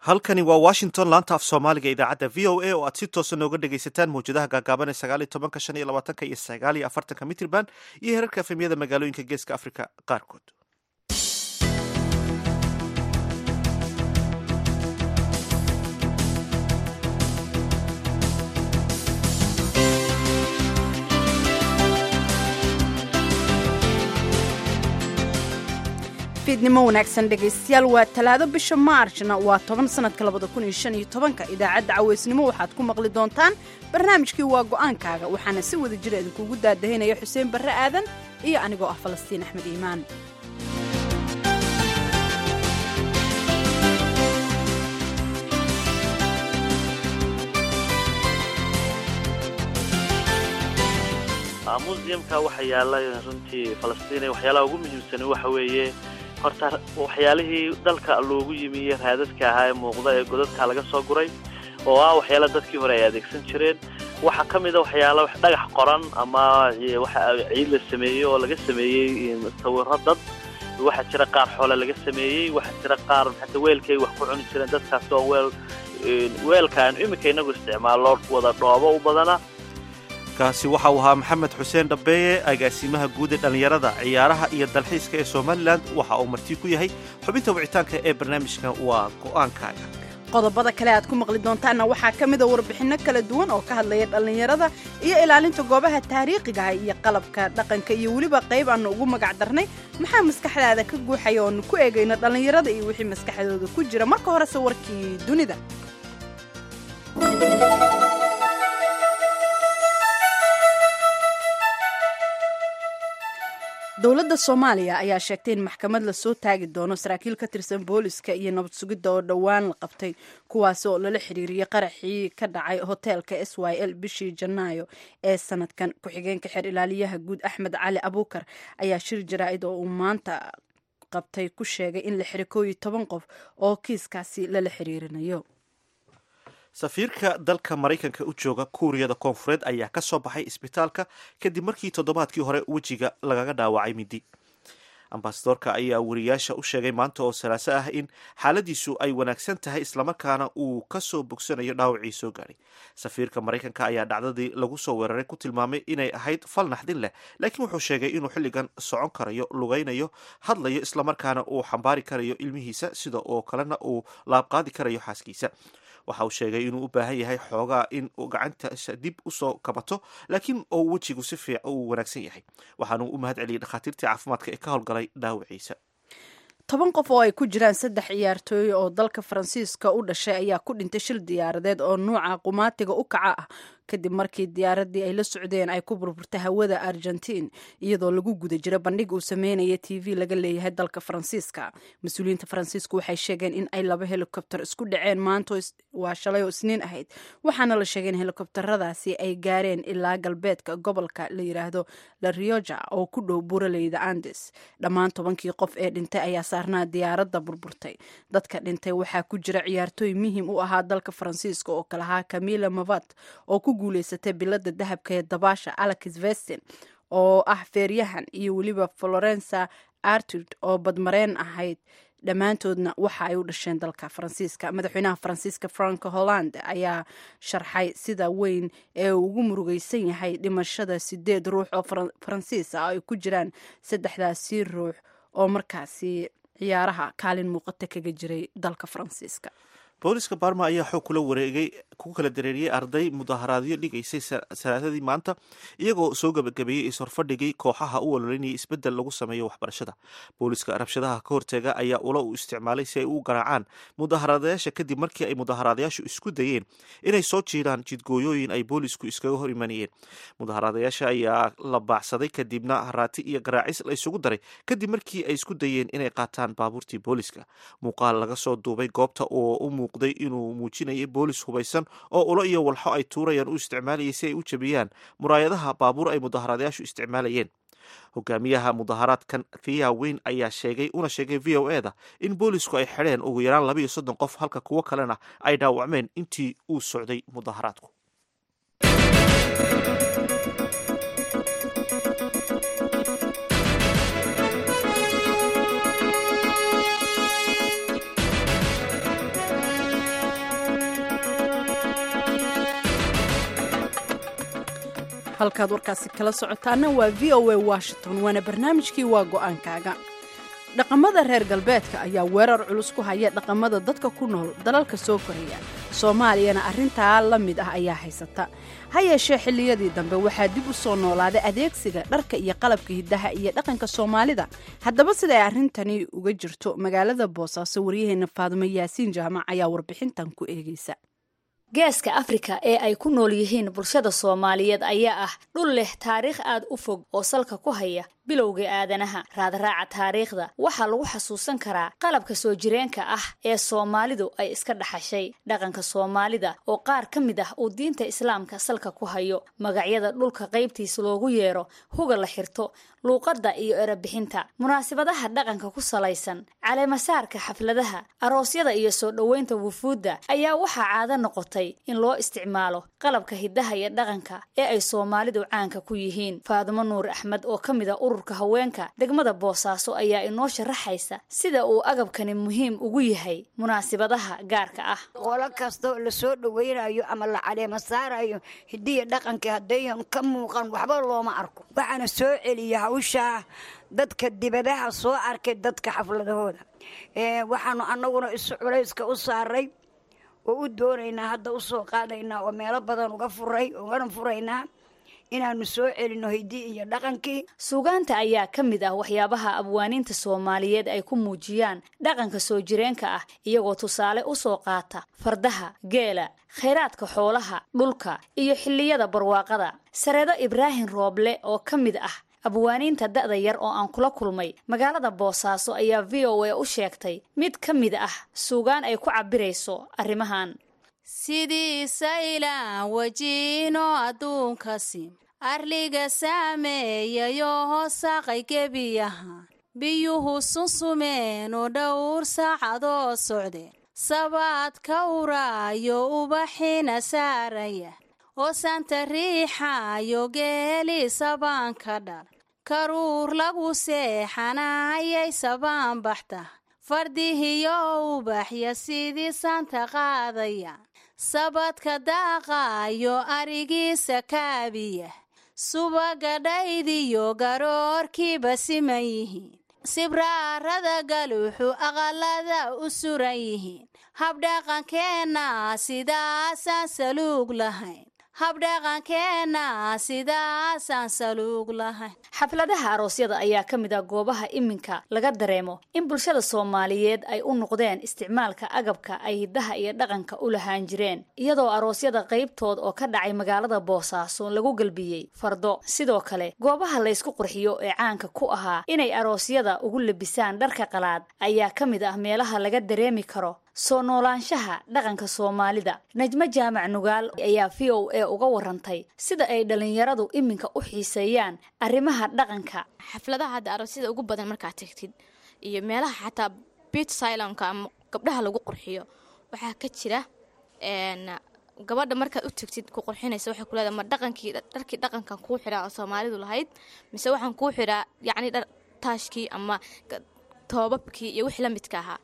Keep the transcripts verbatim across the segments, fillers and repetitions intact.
halkani waa washington laanta af soomaaliga idaacadda v o a oo aad si toosa nooga dhegaysataan mawjadaha gaagaaban ee sagaal iyo tobanka shan iyo labaatanka iyo sagaal iyo afartanka mitrban iyo herarka efemyada magaalooyinka geeska africa qaarkood. fiidnimo wanaagsan dhegaystayaal waa talaado bisha maarjna waa toban sanadka labada kun iyo shan iyo tobanka idaacadda caweysnimo waxaad ku maqli doontaan barnaamijkii waa go'aankaaga waxaana si wada jira idinkuugu daadahinaya xuseen barre aadan iyo anigoo ah falastiin axmed iimaan. museumka waxa yaala runtii falastiin waxyaalaha ugu muhiimsan waxa weeye horta waxyaalihii dalka loogu yimi raadadka ahaa ee muuqda ee godadka laga soo guray oo ah waxyaala dadkii hore ay adeegsan jireen. waxa kamid ah waxyaala wax dhagax qoran ama waxa ciid la sameeyay oo laga sameeyay sawirro dad, waxa jira qaar xoolo laga sameeyay, waxa jira qaar xataa weelkay wax ku cuni jireen dadkaas oo weel weelkaan imika inagu isticmaalo wada dhoobo u badana. kaasi waxa uu ahaa maxamed xuseen dhabeeye agaasimaha guud ee dhallinyarada ciyaaraha iyo dalxiiska ee somalilan waxa uu marti ku yahay xubinta wicitaanka ee barnaamijka waa go'aankaaga. qodobada kale aad ku maqli doontaanna waxaa ka mid a warbixinno kala duwan oo ka hadlaya dhallinyarada iyo ilaalinta goobaha taariikhigaha iyo qalabka dhaqanka iyo weliba qayb aanu ugu magac darnay maxaa maskaxdaada ka guuxaya oonu ku eegayno dhallinyarada iyo wixii maskaxdooda ku jira. marka horese warkii dunida. dowladda soomaaliya ayaa sheegtay in maxkamad lasoo taagi doono saraakiil ka tirsan booliska iyo nabad sugidda oo dhowaan la qabtay kuwaas oo lala xiriiriyey qaraxii ka dhacay hoteelka s y l bishii janaayo ee sanadkan. ku-xigeenka xeer ilaaliyaha guud axmed cali abuukar ayaa shir jaraa'id oo uu maanta qabtay ku sheegay in la xiray koob iyo toban qof oo kiiskaasi lala xiriirinayo. safiirka dalka maraykanka u jooga kuuriyada koonfureed ayaa ka soo baxay isbitaalka kadib markii toddobaadkii hore wejiga lagaga dhaawacay midi. ambasadorka ayaa wariyaasha u sheegay maanta oo salaaso ah in xaaladiisu ay wanaagsan tahay islamarkaana uu ka soo bogsanayo dhaawacii soo gaadhay. safiirka maraykanka ayaa dhacdadii lagu soo weeraray ku tilmaamay inay ahayd fal naxdin leh, laakiin wuxuu sheegay inuu xilligan socon karayo, lugaynayo, hadlayo, islamarkaana uu xambaari karayo ilmihiisa sida oo kalena uu laabqaadi karayo xaaskiisa. waxa uu sheegay inuu u baahan yahay xoogaa in uu gacantaisa dib usoo kabato, laakiin oo wejigu si fiican uu wanaagsan yahay. waxaanuu u mahad celiyey dhakhaatiirtii caafimaadka ee ka howlgalay dhaawaciisa. toban qof oo ay ku jiraan saddex ciyaartooy oo dalka faransiiska u dhashay ayaa ku dhintay shil diyaaradeed oo nuuca qumaatiga u kaca ah kadib markii diyaaradii ay la socdeen ay ku burburtay hawada argentiin iyadoo lagu guda jira bandhig uu sameynaya t v laga leeyahay dalka faransiiska. mas-uuliyiinta faransiisku waxay sheegeen in ay laba helikobter isku dhaceen maanta waa shalay oo isniin ahayd, waxaana la sheegay in helikobteradaasi ay gaareen ilaa galbeedka gobolka la yiraahdo la rioja oo ku dhow buraleyda andes. dhammaan tobankii qof ee dhintay ayaa saarnaa diyaaradda burburtay. dadka dhintay waxaa ku jira ciyaartooy muhiim u ahaa dalka faransiiska oo kalahaa camila mavat oo ku guuleysatay bilada dahabka ee dabaasha alex vestin oo ah feeryahan iyo weliba florensa artud oo badmareen ahayd. dhammaantoodna waxa ay u dhasheen dalka faransiiska. madaxweynaha faransiiska frank holland ayaa sharxay sida weyn ee uu ugu murugaysan yahay dhimashada sideed ruux oo faransiis ah ay ku jiraan saddexdaasi ruux oo markaasi ciyaaraha kaalin muuqata kaga jiray dalka faransiiska. booliska barma ayaa xoog kula wareegay ku kala dareeriyey arday mudaharaadyo dhigaysay salaadadii maanta, iyagoo soo gabagabeeyey is-horfadhigay kooxaha u ololeynayay isbeddel lagu sameeyo waxbarashada. booliska rabshadaha ka horteega ayaa ula u isticmaalay si ay u garaacaan mudaharaadayaasha kadib markii ay mudaharaadayaashu isku dayeen inay soo jiiraan jidgooyooyin ay boolisku iskaga hor imanayeen. mudaharaadayaasha ayaa la baacsaday kadibna haraati iyo garaacis la isugu daray kadib markii ay isku dayeen inay qaataan baabuurtii booliska. muuqaal laga soo duubay goobta oo u muuqday inuu muujinayay boolis hubaysan oo ulo iyo walxo ay tuurayaan u isticmaalayay si ay u jabiyaan muraayadaha baabuur ay mudaharaadayaashu isticmaalayeen. hogaamiyaha mudaharaadkan thea weyn ayaa sheegay una sheegay v o eda in boolisku ay xidheen ugu yaraan laba iyo soddon qof halka kuwo kalena ay dhaawacmeen intii uu socday mudaharaadku. halkaad warkaasi kala socotaana waa v o a washington waana barnaamijkii waa go-aankaaga. dhaqamada reer galbeedka ayaa weerar culus ku haya dhaqamada dadka ku nool dalalka soo koraya. soomaaliyana arrintaa la mid ah ayaa haysata. ha yeeshee xilliyadii dambe waxaa dib u soo noolaaday adeegsiga dharka iyo qalabka hiddaha iyo dhaqanka soomaalida. haddaba sida ay arrintani uga jirto magaalada boosaaso, waryaheena faadumo yaasiin jaamac ayaa warbixintan ku eegaysa. geeska Afrika ee ay ku nool yihiin bulshada Soomaaliyeed ayaa ah dhul leh taariikh aad u fog oo salka ku haya bilowga aadanaha. raadraaca taariikhda waxaa lagu xasuusan karaa qalabka soo jireenka ah ee Soomaalidu ay iska dhaxashay, dhaqanka Soomaalida oo qaar ka mid ah uu diinta Islaamka salka ku hayo, magacyada dhulka qaybtiisa loogu yeero, huga la xirto, luuqadda iyo erabixinta, munaasabadaha dhaqanka ku salaysan, caleemasaarka xafladaha, aroosyada iyo soo dhaweynta wufuudda ayaa waxaa caado noqotay in loo isticmaalo qalabka hiddaha iyo dhaqanka ee ay Soomaalidu caanka ku yihiin. Faadumo Nuur Axmed oo ka mid ah ururka haweenka degmada Boosaaso ayaa inoo sharaxaysa sida uu agabkani muhiim ugu yahay munaasabadaha gaarka ah. qolo kasto la soo dhaweynayo ama la caleemasaarayo hiddiya dhaqanka hadeeyan ka muuqan waxba looma arko. waxaana soo celiya hawsha dadka dibadaha soo arkay dadka xafladahooda. ee waxaanu anaguna isu culayska u saaray oo u doonaynaa hadda u soo qaadaynaa oo meelo badan uga furay oo garan furaynaa inaanu soo celino hiddi iyo dhaqankii. suugaanta ayaa ka mid ah waxyaabaha abwaaniinta Soomaaliyeed ay ku muujiyaan dhaqanka soo jireenka ah, iyagoo tusaale u soo qaata fardaha, geela, kheyraadka xoolaha, dhulka iyo xilliyada barwaaqada. Sareedo Ibraahim Rooble oo ka mid ah abwaaniinta da'da yar oo aan kula kulmay magaalada Boosaaso ayaa V O A u sheegtay mid ka mid ah suugaan ay ku cabirayso arrimahan. sidii saylaan wajiino adduunkasi arliga saameeyayo hoosaqay gebiyaha biyuhu sunsumeen oo dhowr saacadoo socdeen sabaad ka uraayo ubaxina saaraya oo santa riixayo geeli sabaan ka dhal karuur lagu seexanayay sabaan baxta fardihiyo ubaxya sidii santa qaadaya sabadka daaqayo arigiisa kaabiya subaga dhaydiyo garoorkiiba siman yihiin sibraarada galuuxu aqalada u suran yihiin habdhaqankeenna sidaasaan saluug lahayn habdhaqankeenna sidaasaan saluug lahayn. xafladaha aroosyada ayaa ka mid ah goobaha iminka laga dareemo in bulshada Soomaaliyeed ay u noqdeen isticmaalka agabka ay hiddaha iyo dhaqanka u lahaan jireen, iyadoo aroosyada qaybtood oo ka dhacay magaalada Boosaaso lagu galbiyey fardo. sidoo kale goobaha la isku qurxiyo ee caanka ku ahaa inay aroosyada ugu labisaan dharka qalaad ayaa ka mid ah meelaha laga dareemi karo soo noolaanshaha dhaqanka Soomaalida. Najma Jaamac Nugaal ayaa V O A uga warantay sida ay dhalinyaradu iminka u xiiseeyaan arrimaha dhaqanka. xafladaha hadda aroosyada ugu badan markaa tagtid iyo meelaha xataa beach salonka ama gabdhaha lagu qurxiyo waxaa ka jira een gabadha markaad u tagtid ku qurxinaysa waxay ku leedahay ma dhaqankii dharkii dhaqankan ku xiraa oo Soomaalidu lahayd mise waxaan ku xiraa yacni dhar taashkii ama toobabkii iyo wixii la midka ahaa.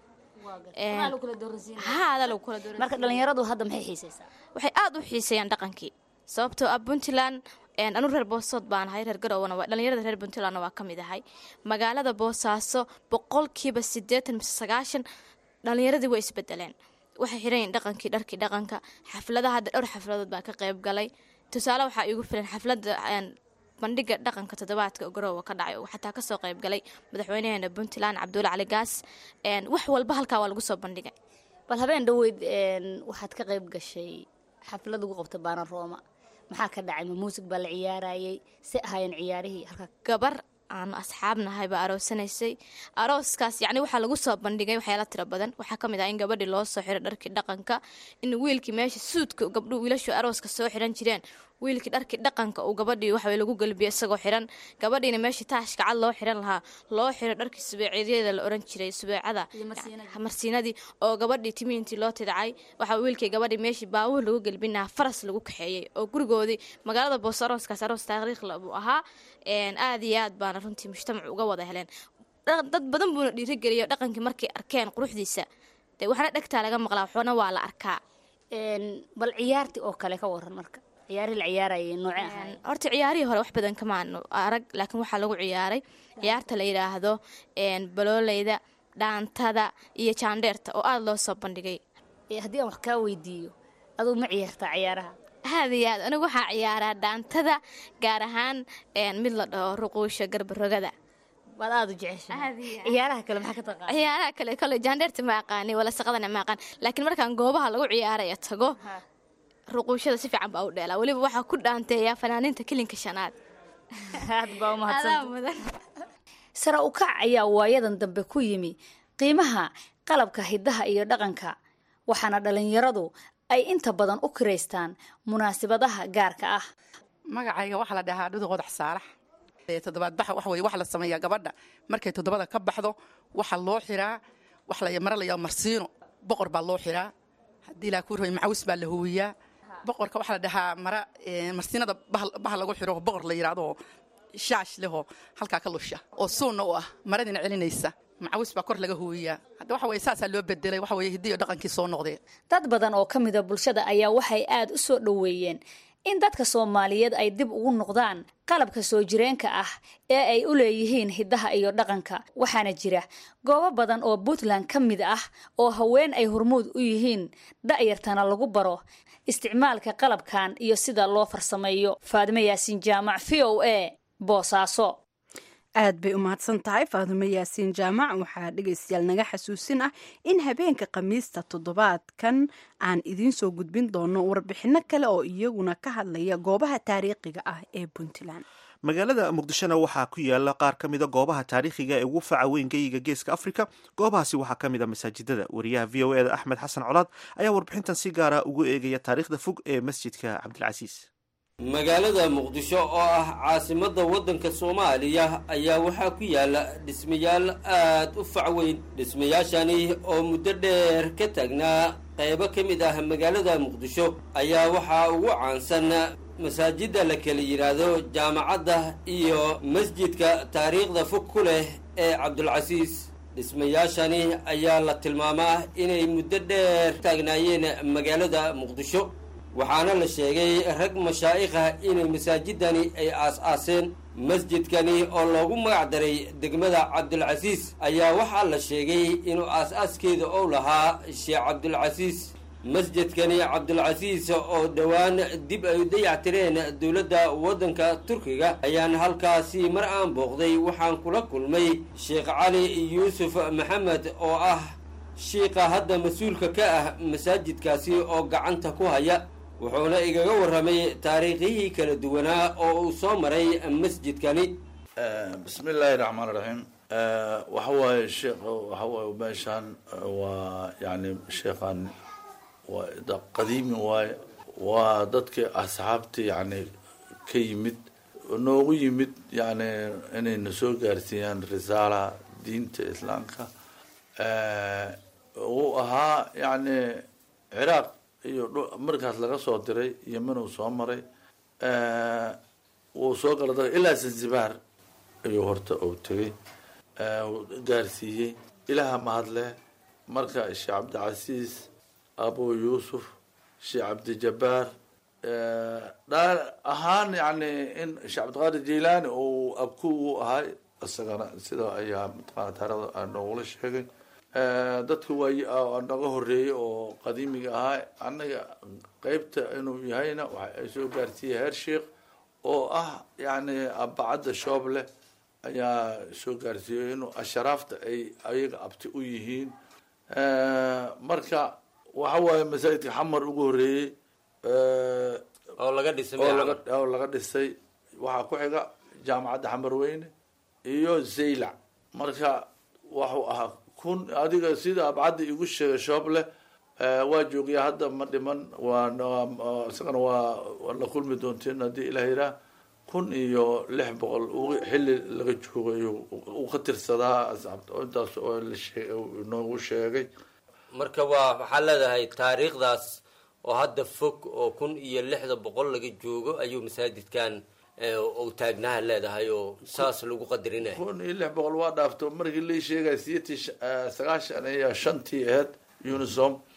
marka dhalinyaradu hadda maxay xiiseysaa? waxay aad u xiiseeyaan dhaqankii sababtoo ah Puntland een anu reer Boosaaso baan ahay, reer Garowana waa dhalinyarada reer Puntland waa ka mid ahay. magaalada Boosaaso boqolkiiba siddeetan mise sagaashan dhalinyaradii way isbedeleen, waxay xireen dhaqankii dharkii dhaqanka. xafladaha hadda dhowr xafladood baan ka qayb galay. tusaale waxaa igu filan xafladda bandhiga dhaqanka toddobaadka Garowa ka dhacay oo xataa ka soo qayb galay madaxweynaha Puntland Cabdulla Cali Gaas. een wax walba halka waa lagu soo bandhigay. bal habeen dhaweyd een waxaad ka qayb gashay xaflad lagu qabtay Baaran Rooma, maxaa ka dhacay? ma muusig baa la ciyaarayay? si ahayn ciyaarihii halka gabar aan asxaabnahay baa aroosanaysay. arooskaas yacni waxaa lagu soo bandhigay waxyaalo tiro badan. waxaa ka mid ah in gabadhii loo soo xiray dharkii dhaqanka, in wiilkii meesha suudka gabdhuhu wiilashu arooska soo xiran jireen wiilkii dharkii dhaqanka uu gabadhii waxa way lagu galbiyay isagoo xiran, gabadhiina meesha taashka cad loo xiran lahaa loo xiray dharkii subeecyada la oran jiray subeecada marsiinadii oo gabadhii timiintii loo tidacay. waxa wiilkii gabadhii meeshii baawur lagu galbinaa faras lagu kaxeeyay oo gurigoodii magaalada Boosaaso arooskaas aroos taariikh la uu ahaa. een aad iyo aad baan runtii mujtamac uga wada heleen. dad badan buu dhiirigeliyay dhaqankii markay arkeen quruxdiisa de waxna dhagtaa laga maqlaa waxna waa la arkaa. een bal ciyaartii oo kale ka waran marka ciyaari la ciyaarayay nooce ahaan horta ciyaarihii hore wax badan kama aanu arag laakiin waxaa lagu ciyaaray ciyaarta la yidhaahdo baloolayda dhaantada iyo jaandheerta oo aada loo soo bandhigay. haddii aan wax kaa weydiiyo aduu ma ciyaartaa ciyaaraha? aad iyo aad anigu waxaa ciyaaraa dhaantada gaar ahaan mid la dhaho ruquusha garbarogada. baad aada u jeceshahay. ciyaaraha kale maxaa ka taqaan? ciyaaraha kale kale jaandheerta ma aqaani wala saqadana ma aqaan laakiin markaan goobaha lagu ciyaaraya tago ruquushada si fiican baa u dheelaa weliba waxaa ku dhaanteeyaa fanaaniinta kilinka shanaad. aad baa u mahadsan. sare u kac ayaa waayadan dambe ku yimi qiimaha qalabka hidaha iyo dhaqanka waxaana dhalinyaradu ay inta badan u kireystaan munaasabadaha gaarka ah. magacayga waxaa la dhahaa dhudu qodax saalax. toddobaad baxa wax way wax la sameeyaa gabadha markay toddobada ka baxdo waxa loo xiraa wax la yamar la marsiino boqor baa loo xiraa hadii la ku ruuy macawis baa la huwiyaa boqorka waxa la dhahaa mara marsiinada baha lagu xiro boqor la yiraahdo shaash leho halka ka lusha oo suuna u ah maradina celinaysa macawis baa kor laga huwiyaa hadda waxa way saasa loo bedelay waxa way hidiyo dhaqankii soo noqday. dad badan oo kamid ah bulshada ayaa waxay aad u soo dhaweeyeen in dadka Soomaaliyeed ay dib ugu noqdaan qalabka soo jireenka ah ee ay u leeyihiin hidaha iyo dhaqanka waxaana jira goobo badan oo Puntland kamid ah oo haween ay hormuud u yihiin da'yartana lagu baro isticmaalka qalabkan iyo sida loo farsameeyo. Faadimo Yaasiin Jaamac V O A Boosaaso. aad bay u mahadsan tahay Faadimo Yaasiin Jaamac. waxaa dhegaystayaal naga xasuusin ah in habeenka Khamiista toddobaadkan aan idiin soo gudbin doono warbixino kale oo iyaguna ka hadlaya goobaha taariikhiga ah ee Puntland. magaalada muqdishona waxaa ku yaala qaar ka mida goobaha taariikhiga ee ugu faca weyn geyiga geeska afrika. goobahaasi waxaa ka mid a masaajidada. wariyaha v o e da axmed xasan colaad ayaa warbixintan si gaara ugu eegaya taariikhda fog ee masjidka cabdilcasiis. magaalada muqdisho oo ah caasimadda waddanka soomaaliya ayaa waxaa ku yaala dhismayaal aad u fac weyn. dhismayaashani oo muddo dheer ka taagnaa qaybo ka mid ah magaalada muqdisho ayaa waxaa ugu caansan masaajidda la kala yidhaahdo jaamacadda iyo masjidka taariikhda fog ku leh ee cabdulcasiis. dhismayaashani ayaa la tilmaamaa inay muddo dheer taagnaayeen magaalada muqdisho waxaana la sheegay rag mashaa'ikha inay masaajidani ay aas-aaseen. masjidkani oo loogu magac daray degmada cabdulcasiis ayaa waxaa la sheegay inuu aas-aaskeeda ou lahaa sheekh cabdulcasiis. masjidkani cabdulcasiis oo dhowaan dib ay u dayactireen dowladda waddanka turkiga ayaan halkaasi mar aan booqday waxaan kula kulmay sheekh cali yuusuf maxamed oo ah shiiqa hadda mas-uulka ka ah masaajidkaasi oo gacanta ku haya. wuxuuna igaga warramay taariikhihii kala duwanaa oo uu soo maray masjidkani. bismi illaahi raxmaan raxiim. waxa waaye sheekh waxa waaye meeshaan waa yani sheekhan waa qadiimi waaye waa dadkii asxaabtii yani ka yimid noogu yimid yani inayna soo gaarsiiyaan risaalaha diinta islaamka. uu ahaa yani ciraaq iyo markaas laga soo diray yemen uu soo maray wuu soo gala da ilaa zanzibar ayuu horta uu tegay gaarsiiyey. ilaha mahadle marka sheekh cabdicasiis abu yuusuf sheekh cabdijabbaar dhaa ahaan yani in sheekh cabdiqaadir jilani uu abku u ahay isagana sida ayaa mataqaana taarikhda noogula sheegay. dadka waa naga horeeyey oo qadiimiga ahaa annaga qeybta inuu yahayna waxa ay soo gaarsiiyey heer sheekh oo ah yani abacadda shooble ayaa soo gaarsiiyey inuu asharaafta ay ayaga abti u yihiin. marka waxa waaye masaajidka xamar ugu horeeyey oo laga dhisay oo laga dhisay waxaa ku xiga jaamacadda xamarweyne iyo zaylac. marka waxuu ahaa kun adiga sida abcadda igu sheegay shooble waa joogiya hadda ma dhiman waa isagana waa la kulmi doonteen haddii ilaah yiraa kun iyo lix boqol xilli laga joogay uu ka tirsadaa intaas oo noogu sheegay. marka waa waxaa leedahay taariikhdaas oo hadda fog oo kun iyo lixda boqol laga joogo ayuu masaajidkan ou taagnaha leedahay oo saas lagu qadarinaya. kun iyo lix boqol waa dhaafto markii la sheegay siyatii sagaashan iyo shantii aheyd unisom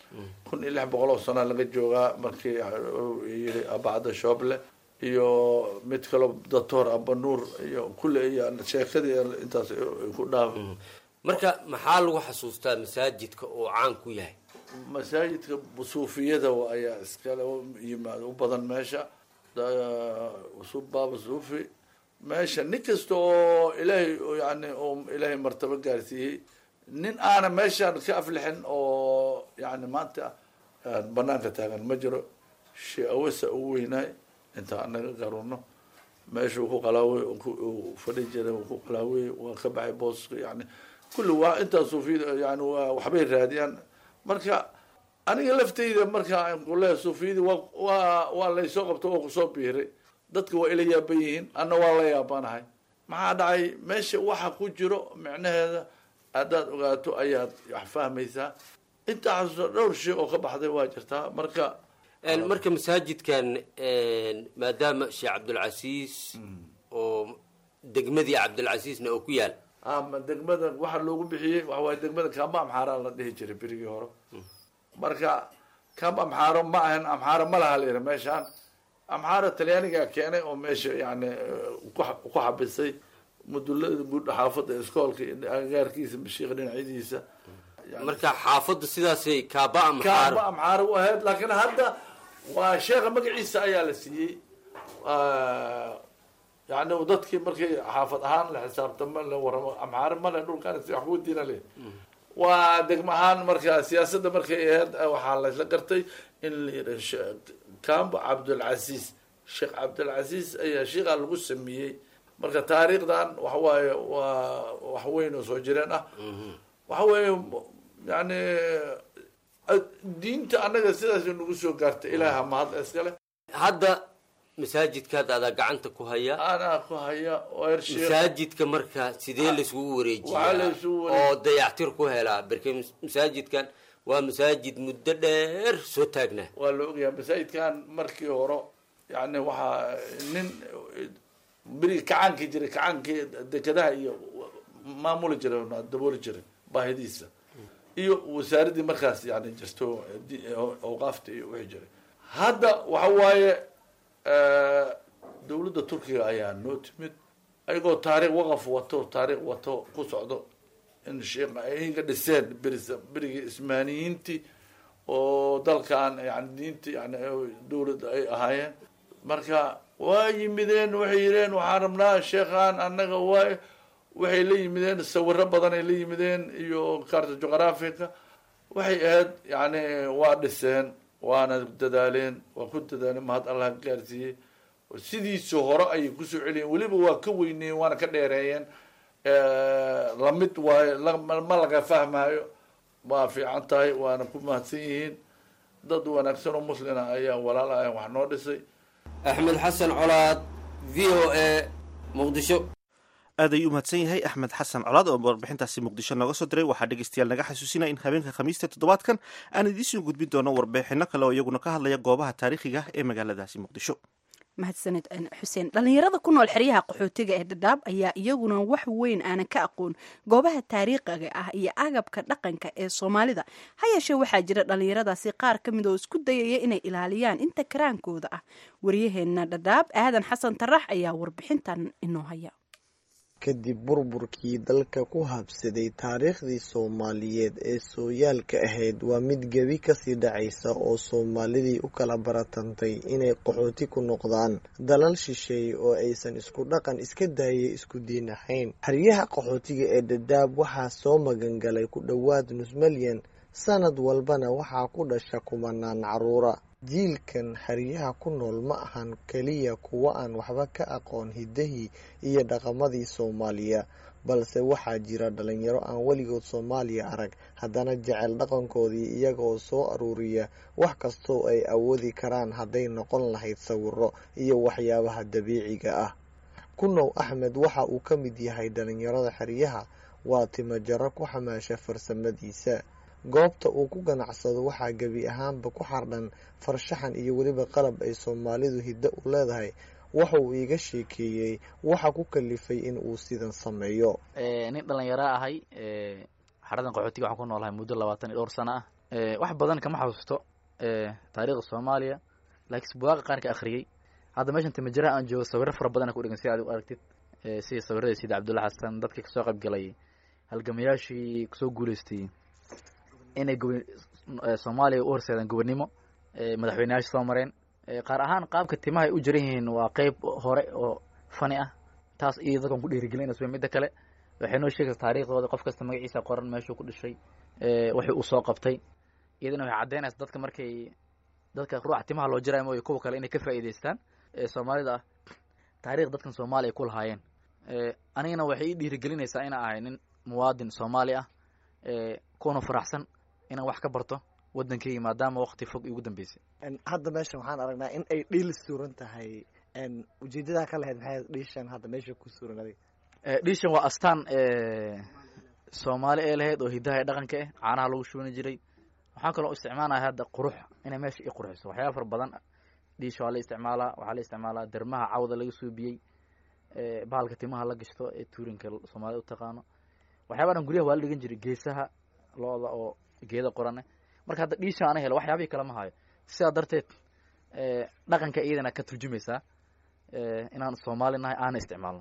kun iyo lix boqol oo sana laga joogaa markii yiri abacda shooble iyo mid kale doctor abanuur iyo kulle iyo sheekadii intaas ku dhaaf marka maxaa lagu xasuustaa masaajidka oo caan ku yahay masaajidka suufiyada ayaa iskale yimaado u badan meesha subaaba suufi meesha nin kasta oo ilaahay yani oo ilaahay martaba gaarsiiyey nin aana meeshaan ka aflixin oo yani maanta banaanka taagan ma jiro shee awasa ugu weynaay inta anaga garuno meeshuu ku qalaawey fadhi jiray ku qalaawey waa ka baxay booska yani kulli waa intaa suufiyada yani waa waxbay raadiyaan marka aniga laftayda marka kule suufiyada waa waa laysoo qabto oo kusoo biiray dadka waa ila yaaban yihiin anna waa la yaabanahay maxaa dhacay meesha waxa ku jiro micnaheeda haddaad ogaato ayaad wax fahmaysaa intaas dhowr shay oo ka baxday waa jirtaa marka marka masaajidkan maadaama sheekh cabdulcasiis oo degmadii cabdulcasiisna oo ku yaal ama degmada waxa loogu bixiyey waxa waaye degmada kamba amxaara la dhihi jiray berigii hore marka kamba amxaaro ma ahan amxaaro ma laha layidhi meeshaan amxaara talyaanigaa keenay oo meesha yani ku xabisay mudulada guud xaafadda iskoolka agagaarkiisa mashiiqa dhinacyadiisa marka xaafadda sidaasay kaaba amxaaro kaaba amxaaro u ahayd laakiin hadda waa sheekha magaciisa ayaa la siiyey yani dadkii markay xaafad ahaan la xisaabtama la waramo amxaaro male dhulkaan si wax kugu diina le waa degmo ahaan marka siyaasadda markay ahayd waxaa laysla gartay in la yidha kamba cabdulcasiis sheekh cabdulcasiis ayaa sheekha lagu sameeyey marka taariikhdan waxa waaye waa wax weyn oo soo jireen ah waxa weeye yani diinta annaga sidaas nagu soo gaartay ilaaha mahad iskale hadda masaajidkaad adaa gacanta ku haya anaa ku haya masaajidka marka sidee laisugu wareejiyaa oo dayactir ku helaa berke masaajidkan waa masaajid muddo dheer soo taagnaa waa la ogyahay masaajidkan markii hore yani waxaa nin berigi kacaankii jiray kacaankii dekadaha iyo maamuli jiray dabooli jiray baahidiisa iyo wasaaradii markaas yani jirto awqaafta iyo wixii jiray hadda waxa waaye dawladda turkiga ayaa noo timid ayagoo taariikh waqaf wato taariikh wato ku socdo in sheekha ay ka dhiseen beris berigii ismaaniyiintii oo dalkan yani diinta yani dawladda ay ahaayeen marka waa yimideen waxay yidheen waxaan rabnaa sheekhaan annaga waay waxay la yimideen sawiro badan ay la yimideen iyo karta juqraafiga waxay ahayd yani waa dhiseen waana dadaaleen waa ku dadaaleen mahad allah ka gaarsiiyey sidiisa hore ayay kusoo celiyeen weliba waa ka weyneeyeen waana ka dheereeyeen lamid waayo ma laga fahmayo waa fiican tahay waana ku mahadsan yihiin dad wanaagsan oo muslina ayaa walaal ah wax noo dhisay axmed xasan colaad v o a muqdisho aad ayuu umahadsan yahay axmed xasan colaad oo warbixintaasi muqdisho nooga soo diray waxaa dhegeystayaal naga xasuusinaya in habeenka khamiista toddobaadkan aan idiinsoo gudbin doono warbixino kale oo iyaguna ka hadlaya goobaha taariikhiga ee magaaladaasi muqdisho mahadsanid xuseen dhalinyarada ku nool xeryaha qaxootiga ee dhadhaab ayaa iyaguna wax weyn aanan ka aqoon goobaha taariikhiga ah iyo agabka dhaqanka ee soomaalida ha yeeshee waxaa jira dhalinyaradaasi qaar ka mid oo isku dayaya inay ilaaliyaan inta karaankooda ah waryaheena dhadhaab aadan xasan tarax ayaa warbixintan inoo haya kadib burburkii dalka ku habsaday taariikhdii soomaaliyeed ee sooyaalka ahayd waa mid gebi kasii dhacaysa oo soomaalidii u kala baratantay inay qaxooti ku noqdaan dalal shisheeye oo aysan isku dhaqan iska daayay isku diin ahayn xeryaha qaxootiga ee dhadhaab waxaa soo magangalay ku dhowaad nus malyan sanad walbana waxaa ku dhasha kumanaan caruura jiilkan xeryaha ku nool ma ahan keliya kuwa aan waxba ka aqoon hiddahii iyo dhaqamadii soomaaliya balse waxaa jira dhalinyaro aan weligood soomaaliya arag haddana jecel dhaqankoodii iyagaoo soo aruuriya wax kastoo ay awoodi karaan hadday noqon lahayd sawiro iyo waxyaabaha dabiiciga ah kunow axmed waxa uu ka mid yahay dhalinyarada xeryaha waa timajaro ku xamaasha farsamadiisa goobta uu ku ganacsado waxaa gebi ahaanba ku xardhan farshaxan iyo weliba qalab ay soomaalidu hiddo u leedahay waxa uu iiga sheekeeyey waxa ku kalifay in uu sidan sameeyo nin dhalinyaro ahay xaradan qaxootiga waxaan ku noolahay muddo labaatan iyo dhowr sano ah wax badan kama xasuusto taariikhda soomaaliya laakiin buugaag qaar ka akhriyey hadda meeshan timajiraha aan joogo sawirro fara badan ku dhigan si aad u aragtid sida sawirada sida cabdulla xasan dadkii kasoo qayb galay halgamayaashii kusoo guuleystay inay soomaaliya u horseedaan gobonnimo madaxweyneyaasha soo mareen qaar ahaan qaabka timaha ay u jiran yihiin waa qeyb hore oo fani ah taas iyo dadkan ku dhiirigelinaysa midda kale waxay noo sheegaysaa taariikhdooda qof kasta magaciisa qoran meeshuu ku dhashay wixii uu soo qabtay iyadana waxay caddeynaysaa dadka markay dadka ruuxa timaha loo jirayo mooyo kuwa kale inay ka faa'iidaystaan soomaalida ah taariikh dadkan soomaaliya ku lahaayeen anigana waxay ii dhiirigelinaysaa inaan ahay nin muwaadin soomaali ah kuna faraxsan inaan wax ka barto waddankeyga maadaama waqti fog igu dambeysay hadda meeshan waxaan aragnaa in ay dhiil suuran tahay ujeedadaa ka lahayd maxay dhiishan hadda meesha ku suuran adiga dhiishan waa astaan soomaali ee lahayd oo hidaha ee dhaqanka ah caanaha lagu shubani jiray waxaan kaloo isticmaalaya hadda qurux inay meesha i qurxiso waxyaaba fara badan dhiisha waa la isticmaalaa waxaa la isticmaalaa dermaha cawda laga suubiyey bahalka timaha la gashto ee tuurinka soomaalida u taqaano waxyaaba dhan guryaha waa la dhigan jiray geesaha looda oo geeda qorane marka hadda dhiisha ana helo waxyaabihii kale ma hayo sidaa darteed dhaqanka iyadana ka turjumaysaa inaan soomaali nahay aana isticmaalno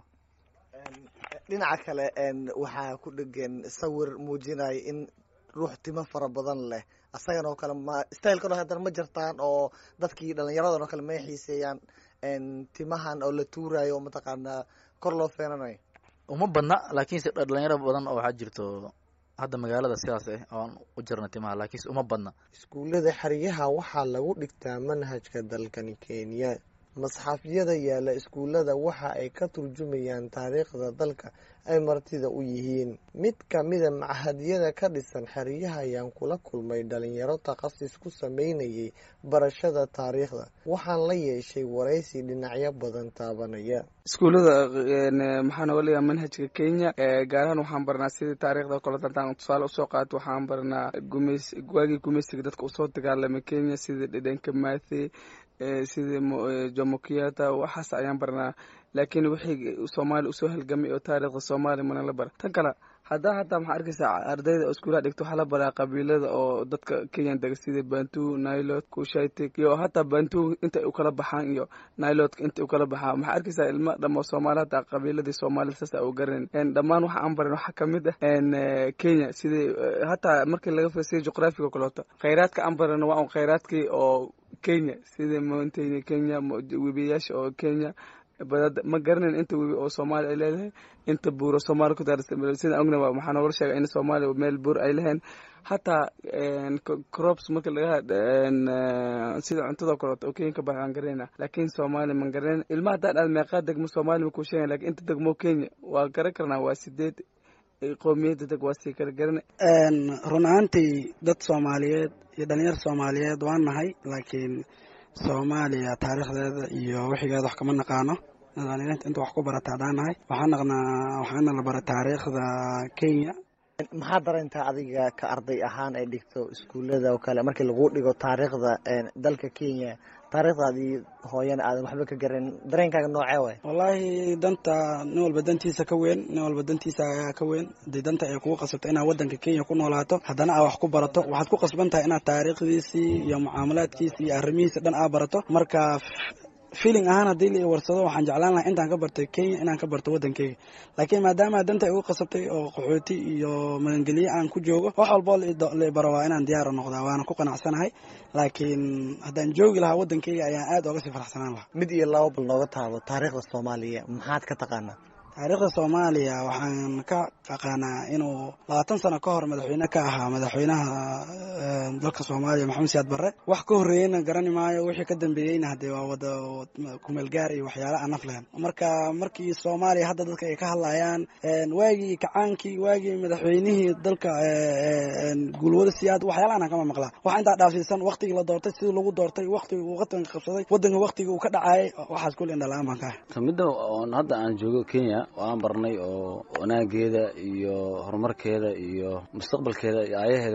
dhinaca kale waxaa ku dhegan sawir muujinaya in ruux timo fara badan leh asagan oo kale ma stylekan oo haddana ma jirtaan oo dadkii dhallinyaradan oo kale may xiiseeyaan timahan oo la tuurayo oo mataqaanaa kor loo feenanayo uma badna laakiinse dhalinyaro badan oo waxaa jirto hadda magaalada sidaas ah oon u jirna timaha laakiinse uma badna iskuullada xeryaha waxaa lagu dhigtaa manhajka dalkani kenya masxafyada yaala iskuullada waxa ay ka turjumayaan taariikhda dalka ay martida u yihiin mid kamida machadyada ka dhisan xeryaha ayaan kula kulmay dhalinyaro takhasis ku sameynayay barashada taariikhda waxaan la yeeshay waraysi dhinacyo badan taabanaya iskuullada maxaa nooga leeyahay manhajka kenya gaar ahaan waxaan barnaa sidii taariikhda kale dantaan tusaale usoo qaato waxaan barnaa gumeys waagii gumeysiga dadka usoo dagaalamay kenya sidii dhedhenka maathe sidii jomo kenyatta waxaas ayaan barnaa laakiin wixii soomaali usoo halgamay oo taariikhda soomaaliya mana la bara tan kale haddaa hataa maxaa arkaysaa ardayda oo iskuulaha dhigto waxaa la baraa qabiilada oo dadka kenyan dega sida bantu nailot kushaitik iyo hataa bantu intay u kala baxaan iyo nailotka intay u kala baxaan maxaa arkaysaa ilma dhamo soomaali hataa qabiiladii soomaalida saas u garanin dhammaan waxa aan barin waxaa kamid ah kenya sidii hataa markii laga fiirsiyo juqraafiga kaleeto khayraadka aan barin waa un khayraadkii oo kenya sida mountain kenya webiyaasha oo kenya badada ma garanin inta webi oo soomaaliya ay leedahay inta buuro soomaaliya ku daarsan sida ogna waxaa noola sheegay in soomaaliya meel buur ay lehayn hataa crops marka laga sida cuntada kaleeto oo kenya ka baxaan garanayna laakiin soomaaliya ma garanin ilmaha haddaan aad meeqaa degmo soomaaliya ku sheegan laakiin inta degmo kenya waa garan karnaa waa sideed qoomiyadda deg waa sii kala garana run ahaantii dad soomaaliyeed iyo dhalinyar soomaaliyeed waan nahay laakiin soomaaliya taariikhdeeda iyo wixigeeda wax kama naqaano dhalinyarta inta wax ku barata haddaan nahay waxaan naqnaa waxaana la bara taariikhda kenya maxaa dareyntaa adiga ka arday ahaan ay dhigto iskuullada oo kale markii lagu dhigo taariikhda dalka kenya taariikhdaadii hooyana aadan waxba ka garan dareenkaaga noocee waay wallaahi danta nin walba dantiisa ka weyn nin walba dantiisa ka weyn hadii danta ay kugu qasabto inaad waddanka kenya ku noolaato haddana aad wax ku barato waxaad ku qasban tahay inaad taariikhdiisii iyo mucaamalaadkiisii iyo arrimihiisa dhan aad barato marka feeling ahaan haddii la warsado waxaan jeclaan lahaa intaan ka bartay kenya inaan ka barto waddankeyga laakiin maadaama danta igu qasabtay oo qaxooti iyo magangelye aan ku joogo wax walboo la baro waa inaan diyaar noqdaa waana ku qanacsanahay laakiin haddaan joogi lahaa waddankeyga ayaan aad ooga sii faraxsanaan lahaa mid iyo laba bal nooga taabo taariikhda soomaaliya maxaad ka taqaanaa taariikhda soomaaliya waxaan ka aqaanaa inuu labaatan sano ka hor madaxweyne ka ahaa madaxweynaha dalka soomaaliya maxamed siyaad barre wax ka horreeyeyna garani maayo wixii ka dambeeyeyna haddee waa wada kumeelgaar iyo waxyaala aan naf lahayn marka markii soomaaliya hadda dadka ay ka hadlayaan waagii kacaankii waagii madaxweynihii dalka guulwada siyaad waxyaalahan aan kama maqlaa waxa intaa dhaafsiisan waktigii la doortay sidii lagu doortay waktigii uu wadanka qabsaday waddanka waktigii uu ka dhacayay waxaas kulli indhalaan baan ka ahay kamida oon hadda aan joogo kenya waan barnay oo wanaageeda iyo horumarkeeda iyo mustaqbalkeeda iyo aayaheeda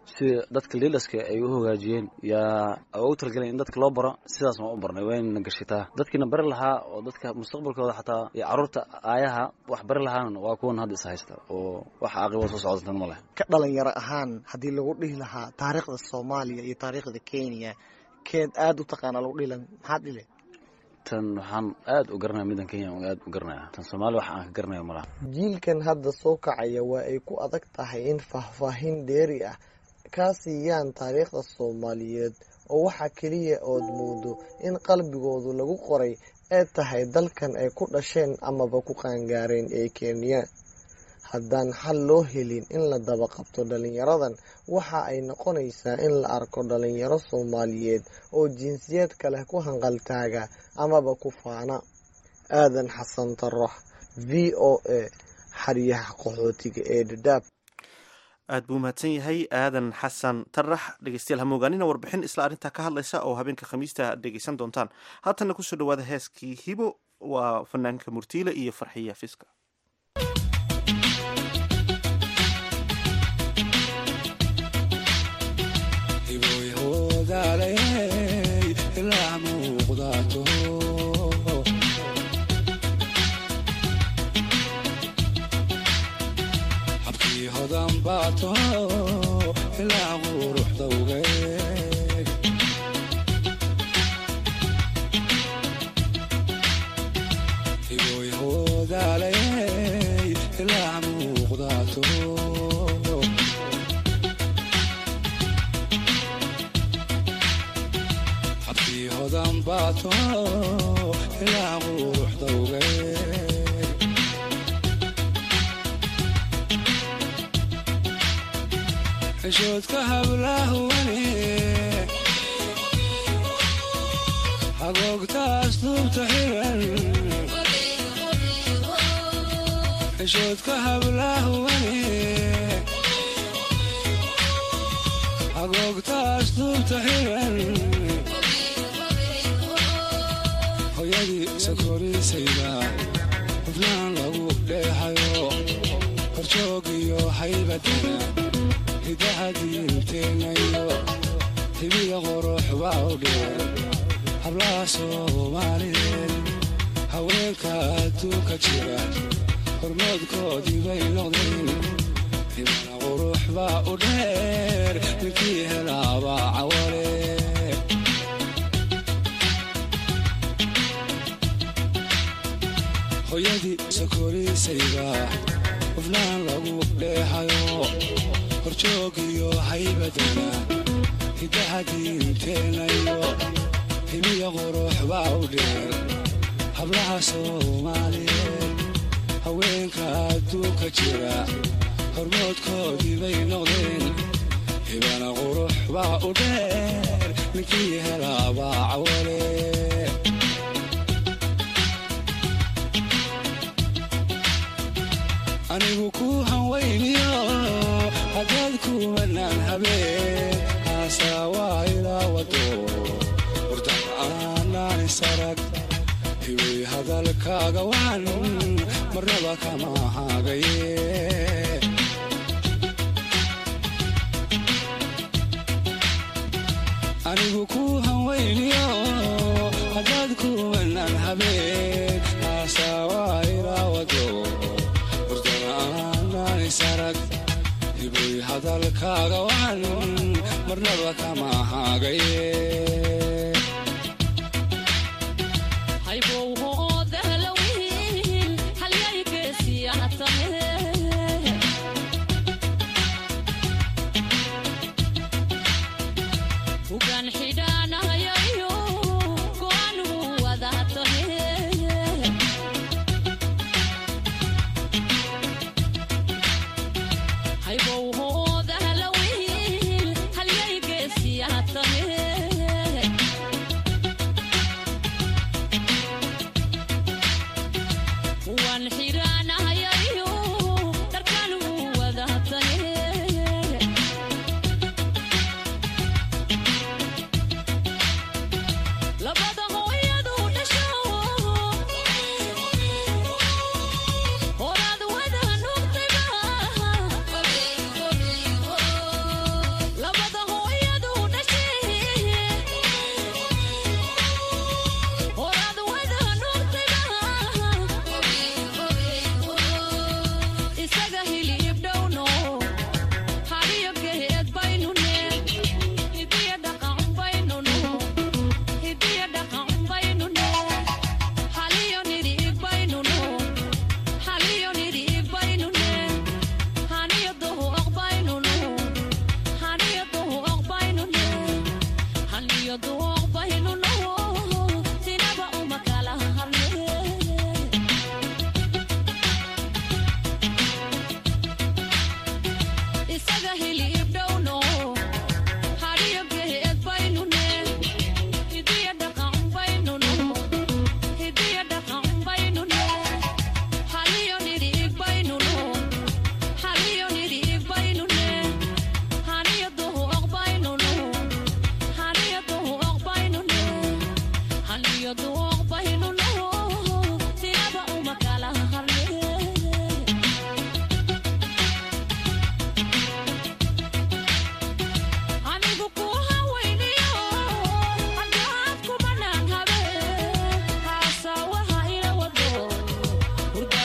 sida dadka liilaska ay u hogaajiyeen yaa ugu talagaleen in dadka loo baro sidaas ma u barnay wayna gashitaa dadkiina bari lahaa oo dadka mustaqbalkooda xataa iyo carruurta aayaha wax bari lahaana waa kuwan hadda is haysta oo wax caaqibo soo socdatan ma leh ka dhalinyaro ahaan haddii lagu dhihi lahaa taariikhda soomaaliya iyo taariikhda kenya keed aad u taqaana lagu dhihi lahaa maxaad dhile tan waxaan aad u garanaya middan kenya aad u garanaya tan soomaaliya wax aan ka garanayo ma laha jiilkan hadda soo kacaya waa ay ku adag tahay in faahfaahin dheeri ah kaa siiyaan taariikhda soomaaliyeed oo waxaa keliya ood moodo in qalbigoodu lagu qoray ee tahay dalkan ay ku dhasheen amaba ku qaangaareen ee kenya haddaan xal loo helin in la daba qabto dhalinyaradan waxa ay noqonaysaa in la arko dhalinyaro soomaaliyeed oo jinsiyad kale ku hanqaltaaga amaba ku faana. aadan xasan tarax, v o a, xaryaha qaxootiga ee Dadaab. aad buu mahadsan yahay aadan xasan tarax. dhegeystayaal hamoogaanina warbixin isla arrintaa ka hadlaysa oo habeenka khamiista aad dhegeysan doontaan. haatanna kusoo dhawaada heeskii hibo, waa fanaanka murtiile iyo farxiya fiska. bato ilaa quruxda ugeeg hiboyhoodaaley ilaa muuqdaato habkii hodan bato ilaa quruxda ugeeg shoodka hablaahwani hagoogtaas duubta xiran shoodka hablaahwani hagoogtaas duubta xiran hooyadii sakorisayda hufnaan lagu dheehayo horjoog iyo haybadana hidahadiinteenayo hibiya qurux baa u dheer hablaha soomaaliyeed haweenka adduunka jira hormoodkoodii bay noqdeen hibana qurux baa u dheer ninkii helaabaa cawale hooyadii sakorisayda hufnaan lagu dheehayo horjoog iyo haybadana hidahadiinteenayo hibiya qurux baa u dheer hablaha soomaaliyeed haweenka adduunka jira hormoodkoodii bay noqdeen hibana qurux baa u dheer ninkii helaabaa cawale anigu ku hanweyniyo hadaad kuwanaan habeen haasawaa ilaa wado warda'aanaan isarag hiwey hadalkaaga waan marnaba kama hagaye anigu ku hanweyniyo hadaad kuwanaan habeen haasawaa ilaa wado warda'aanaan isarag hiboy hadalkaaga waan marnaba kama hagaye Hey,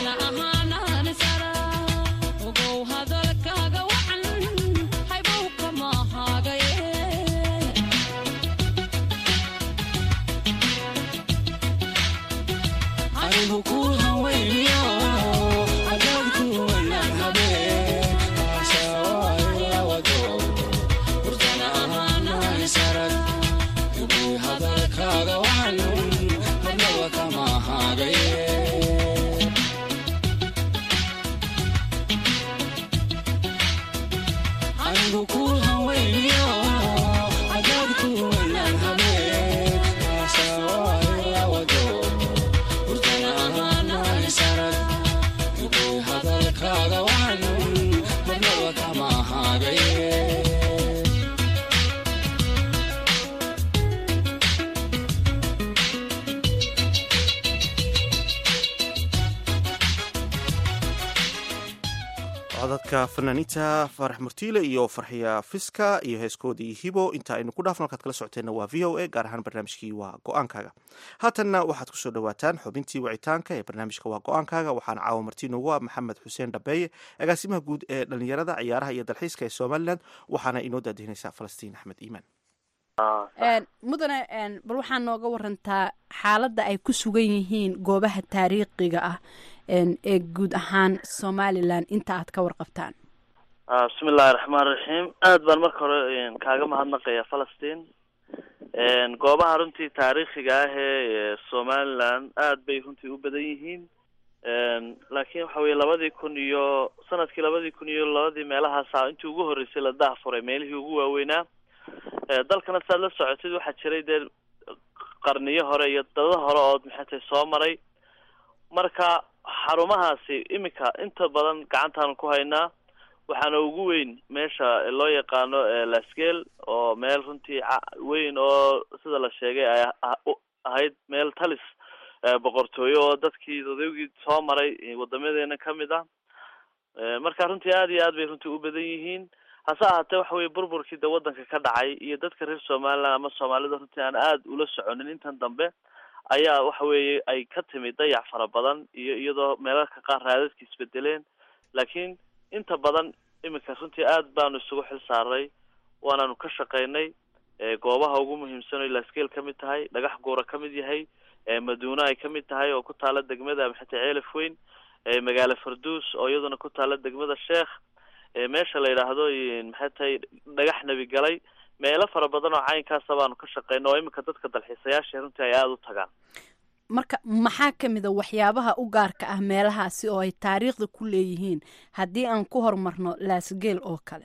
codadka fanaaniinta farax murtiile iyo farxiya fiska iyo heeskoodii hibo inta aynu ku dhaafno halkaad kala socoteenna waa v o a gaar ahaan barnaamijkii waa go-aankaaga haatanna waxaad kusoo dhawaataan xubintii wicitaanka ee barnaamijka waa go-aankaaga waxaana caawa marti noogu ah maxamed xuseen dhabeeye agaasimaha guud ee dhalinyarada ciyaaraha iyo dalxiiska ee somalilan waxaana inoo daadihinaysaa falastiin axmed iimaan mudane bal waxaa nooga warantaa xaaladda ay ku sugan yihiin goobaha taariikhiga ah ee guud ahaan somalilan inta aad ka warqabtaan. bismi illaahi raxmaan raxiim aad baan marka hore kaaga mahadnaqaya falastiin goobaha runtii taariikhiga ah ee somalilan aad bay runtii u badan yihiin laakiin waxa weye labadii kun iyo sanadkii labadii kun iyo labadii meelahaasa intii ugu horreysay la daahfuray meelihii ugu waaweynaa dalkana saad la socotid waxaa jiray dee qarniyo hore iyo dada hore oo maxay tahay soo maray marka xarumahaasi iminka inta badan gacantaanu ku haynaa waxaana ugu weyn meesha loo yaqaano lasgel oo meel runtii weyn oo sida la sheegay ay ahayd meel talis boqortooyo oo dadkii dadawgii soo maray wadamadeena kamid ah marka runtii aad iyo aad bay runtii u badan yihiin hase ahaatee waxa weye burburkii de wadanka ka dhacay iyo dadka reer somaliland ama soomaalida runtii aan aada ula soconin intan dambe ayaa waxa weeye ay ka timid dayac fara badan iyo iyadoo meelalka qaar raadadka isbedeleen laakiin inta badan iminka runtii aad baanu isugu xil saaray waanaanu ka shaqaynay goobaha ugu muhiimsan oo lasgel ka mid tahay dhagax guura ka mid yahay maduuna ay ka mid tahay oo ku taala degmada maxay ceelaf weyn magaalo farduus oo iyaduna ku taala degmada sheekh meesha la yidhaahdo maxay tahay dhagax nebi galay meelo fara badan oo caynkaasa baanu ka shaqeyno oo iminka dadka dalxiisayaasha runtii ay aada u tagaan marka maxaa kamid a waxyaabaha u gaarka ah meelahaasi oo ay taariikhda ku leeyihiin haddii aan ku horumarno lasgel oo kale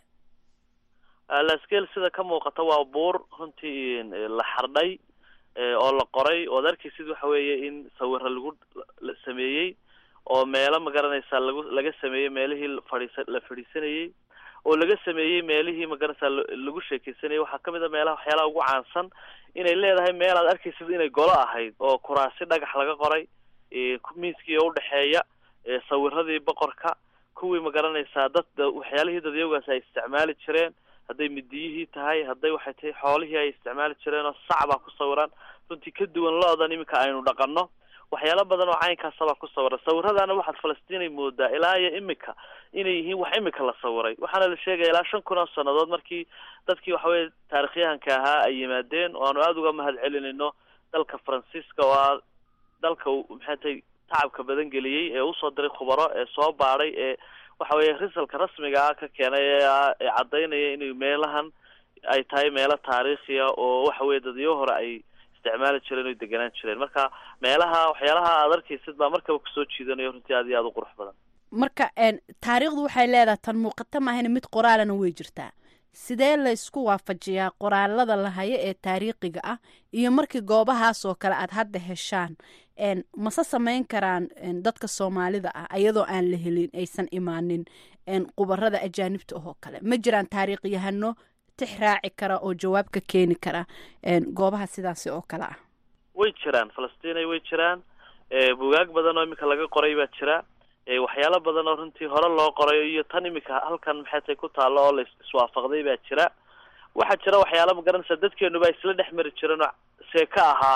lasgel sida ka muuqata waa buur runtii la xardhay oo la qoray ood arkaysid waxa weeye in sawiro lagu sameeyey oo meelo magaranaysaa lagu laga sameeyey meelihii fadhiisa la fadhiisanayey oo laga sameeyey meelihii magaranaysaa lagu sheekeysanayay waxaa kamid a meelaha waxyaalaha ugu caansan inay leedahay meel aad arkaysid inay golo ahayd oo kuraasi dhagax laga qoray miiskii oo udhexeeya sawiradii boqorka kuwii magaranaysaa dad waxyaalihii dadyawgaas ay isticmaali jireen hadday midiyihii tahay hadday waxay tahay xoolihii ay isticmaali jireen oo sac baa ku sawiran runtii ka duwan lo-dan iminka aynu dhaqano waxyaalo badan oo caynkaasabaa ku sawiran sawiradaana waxaad falastiinay moodaa ilaa iyo imika inay yihiin wax imika la sawiray waxaana la sheegaya ilaa shan kun oo sanadood markii dadkii waxaweye taarikhyahanka ahaa ay yimaadeen oo aanu aada uga mahad celinayno dalka faransiiska oo ah dalka maxay tahay tacabka badan geliyey ee usoo diray khubaro ee soo baadhay ee waxa weye risalka rasmiga ah ka keenay ee caddaynaya inay meelahan ay tahay meelo taariikhiya oo waxa weye dadyo hore ay isticmaali jireen oo deganaan jireen marka meelaha waxyaalaha aad arkaysid baa markaba kusoo jiidanayo runtii aad iyo aada u qurux badan marka taariikhdu waxay leedahay tan muuqata maahan mid qoraalana way jirtaa sidee la isku waafajiyaa qoraalada la hayo ee taariikhiga ah iyo markii goobahaas oo kale aad hadda heshaan mase samayn karaan dadka soomaalida ah iyadoo aan la helin aysan imaanin qubarada ajaanibta oo kale ma jiraan taariikhyahano tix raaci kara oo jawaab ka keeni kara goobaha sidaasi oo kale ah way jiraan falastiinay way jiraan bugaag badan oo iminka laga qoray baa jira waxyaalo badan oo runtii hore loo qoray iyo tan iminka halkan maxay tahay ku taalo oo la iswaafaqday baa jira waxaa jira waxyaalo magaranaysa dadkeenuba isla dhex mari jireen oo seeka ahaa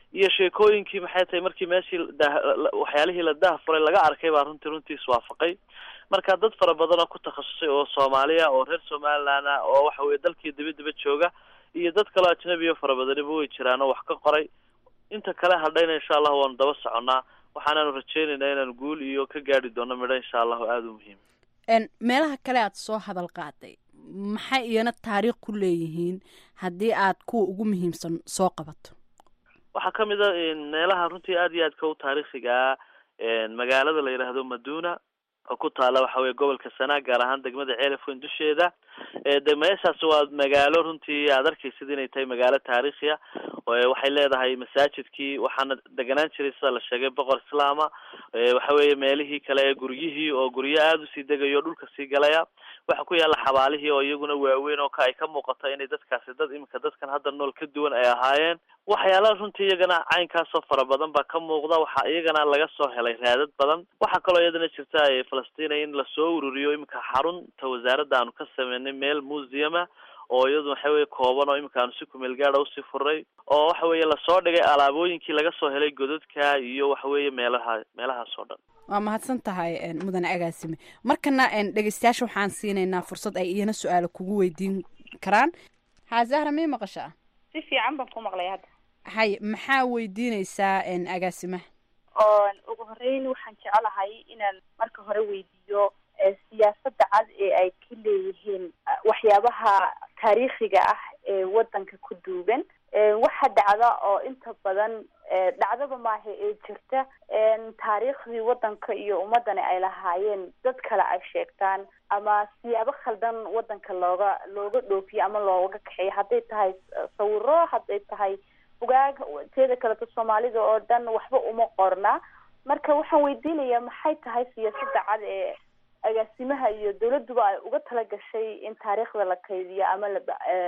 iyo sheekooyinkii maxay tahay markii meeshii waxyaalihii la daahfuray laga arkay baa runtii runtii iswaafaqay. marka dad fara badan oo ku takhasusay oo Soomaaliya oo reer Somaliland ah oo waxa weeye dalkii dibadda jooga iyo dad kale ajnabi fara badan oo way jiraan oo wax ka qoray. inta kale hadhayna insha Allah waan daba soconaa, waxaanu rajaynaynaa inaan guul iyo ka gaari doono midho insha Allah aad u muhiim. een meelaha kale aad soo hadal qaaday maxay iyana taariikh ku leeyihiin haddii aad kuwa ugu muhiimsan soo qabato? waxaa ka mid ah meelaha runtii aad iyo aad ka u taariikhiga ah magaalada la yiraahdo Maduna oo ku taala waxa weeye gobolka Sanaag gaar ahaan degmada Ceelafweyn dusheeda. ee meeshaas waa magaalo runtii aad arkaysid inay tahay magaalo taariikhi ah oo waxay leedahay masaajidkii waxaana deganaan jiray sida la sheegay boqor islaama. ee waxa weeye meelihii kale ee guryihii oo guryo aad u sii degayo dhulka sii galaya. waxa ku yaala xabaalihii oo iyaguna waaweyn oo ka ay ka muuqato inay dadkaasi dad imika dadkan hadda nool ka duwan ay ahaayeen. waxyaalaha runtii iyagana caynkaas oo fara badan baa ka muuqda, waxa iyagana laga soo helay raadad badan. waxa kaloo iyadana jirta ee Falastiin in la soo ururiyo imika xarunta wasaaradda aanu ka sameynay meel museum ah oo iyadu waxa weeye kooban oo imika aanu si ku meel gaar ah u sii furay oo waxa weeye la soo dhigay alaabooyinkii laga soo helay godadka iyo waxa weeye meelaha meelahaas oo dhan. waa mahadsan tahay mudane agaasime. markana dhegeystayaasha waxaan siinaynaa fursad ay iyana su-aalo kugu weydiin karaan. haa Zahra mii maqashaa? si fiican baan ku maqlay hadda. hay maxaa weydiinaysaa agaasime? oo ugu horeyn waxaan jecelahay inaan marka hore weydiiyo siyaasadda cad ee ay ka leeyihiin waxyaabaha taariikhiga ah ee wadanka ku duugan. waxa dhacda oo inta badan dhacdaba maaha ee jirta taariikhdii wadanka iyo ummadani ay lahaayeen dad kale ay sheegtaan ama siyaabo khaldan wadanka looga looga dhoofiyo ama looga kaxeeyo, hadday tahay sawiro, hadday tahay bugaag. teeda kaleto Soomaalida oo dhan waxba uma qorna. marka waxaan weydiinayaa maxay tahay siyaasadda cad ee agaasimaha iyo dawladduba ay uga tala gashay in taariikhda la kaydiyo ama la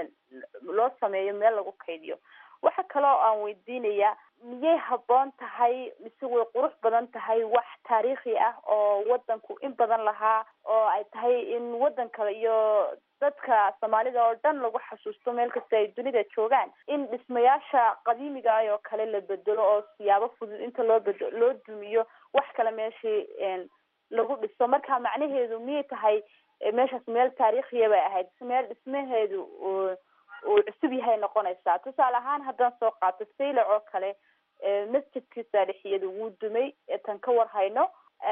loo sameeyo meel lagu kaydiyo. waxa kale oo aan weydiinayaa miyay habboon tahay mise way qurux badan tahay wax taariikhi ah oo wadanku in badan lahaa oo ay tahay in wadanka iyo dadka Soomaalida oo dhan lagu xasuusto meel kasta ay dunida joogaan in dhismayaasha qadiimiga ah oo kale la bedelo oo siyaabo fudud inta loo bedelo loo dumiyo wax kale meeshii lagu dhiso. marka macnaheedu miyay tahay meeshaas meel taariikhiya bay ahayd meel dhismaheedu uu cusub yahay noqonaysaa? tusaale ahaan haddaan soo qaato Saylac oo kale masjidkii Saalixiyada wuu dumay tan ka war hayno.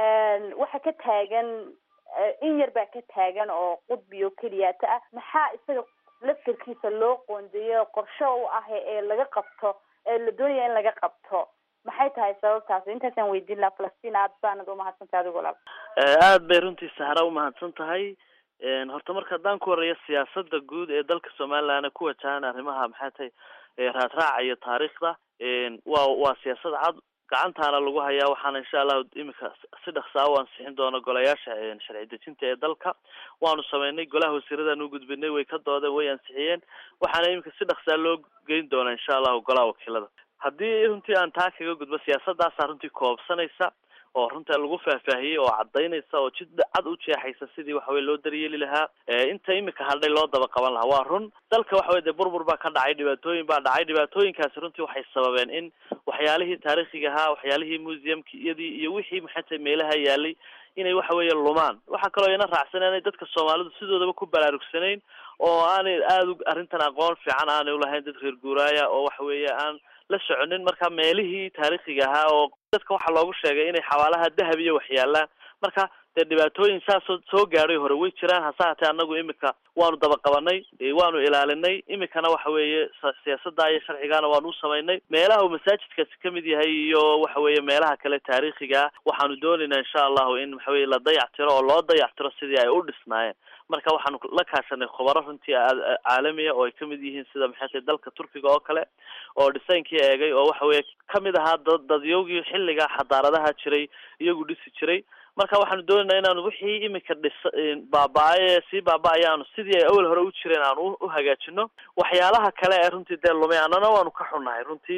waxa ka taagan in yar baa ka taagan oo qudbiyo keliyaata ah. maxaa isaga laftirkiisa loo qoondeeyo qorshe u ah ee laga qabto ee la doonaya in laga qabto? maxay tahay sababtaas? intaasaan weydiin lahaa. Falastiin aad baanad u mahadsantahay adigu walaal. aad bay runtii Sahra u mahadsan tahay. horta marka haddaan ku horeeyo siyaasadda guud ee dalka Somaliland ku wajahan arrimaha maxay tahay raadraaca iyo taariikhda waa waa siyaasad cad gacantaana lagu hayaa. waxaana insha Allah imika si dhaqso ah u ansixin doono golayaasha sharci dejinta ee dalka. waanu sameynay golaha wasiirada nu gudbinay way ka doodeen way ansixiyeen. waxaana imika si dhaqso loo geyn doona insha Allah golaha wakiilada. haddii runtii aan taa kaga gudbo siyaasadaas runtii koobsanaysa oo runta lagu faahfaahiyay oo cadaynaysa oo jid cad u jeexaysa sidii waxa weey loo daryeeli lahaa inta imika hadhay loo daba qaban lahaa. waa run dalka waxa weey burbur baa ka dhacay, dhibaatooyin baa dhacay. dhibaatooyinkaasi runtii waxay sababeen in waxyaalihii taariikhiga ahaa, waxyaalihii museumkiyadii iyo wixii maxay tahay meelaha yaalay inay waxa weeye lumaan. waxa kaloo ina raacsaneen dadka Soomaalidu sidoodaba ku baraarugsanayn oo aanay aad arrintan aqoon fiican aanay u lahayn dad reer guuraaya oo waxa weeye aan la soconin marka meelihii taariikhiga ahaa oo dadka waxa loogu sheegay inay xawaalaha dahab iyo waxyaalaan. marka dee dhibaatooyin saas soo gaaray hore way jiraan. hase haatee anagu imika waanu daba qabanay, waanu ilaalinay. imikana waxa weeye siyaasadda iyo sharcigana waanu u samaynay. meelaha uu masaajidkaasi ka mid yahay iyo waxa weeye meelaha kale taariikhiga waxaanu doonaynaa insha Allah in waxa weeye la dayactiro oo loo dayactiro sidii ay u dhisnaayeen. marka waxaanu la kaashanay khubaro runtii caalamiya oo ay ka mid yihiin sida maxay tahay dalka Turkiga oo kale oo dhisaynkii eegay oo waxa weeye ka mid ahaa dadyowgii xilliga xadaaradaha jiray iyagu dhisi jiray. marka waxaanu doonaynaa inaanu wixii imika dhis baabaaye si baabaayaan sidii ay awal hore u jireen aanu u hagaajino. waxyaalaha kale ee runtii dee lumay annana waanu ka xunnahay runtii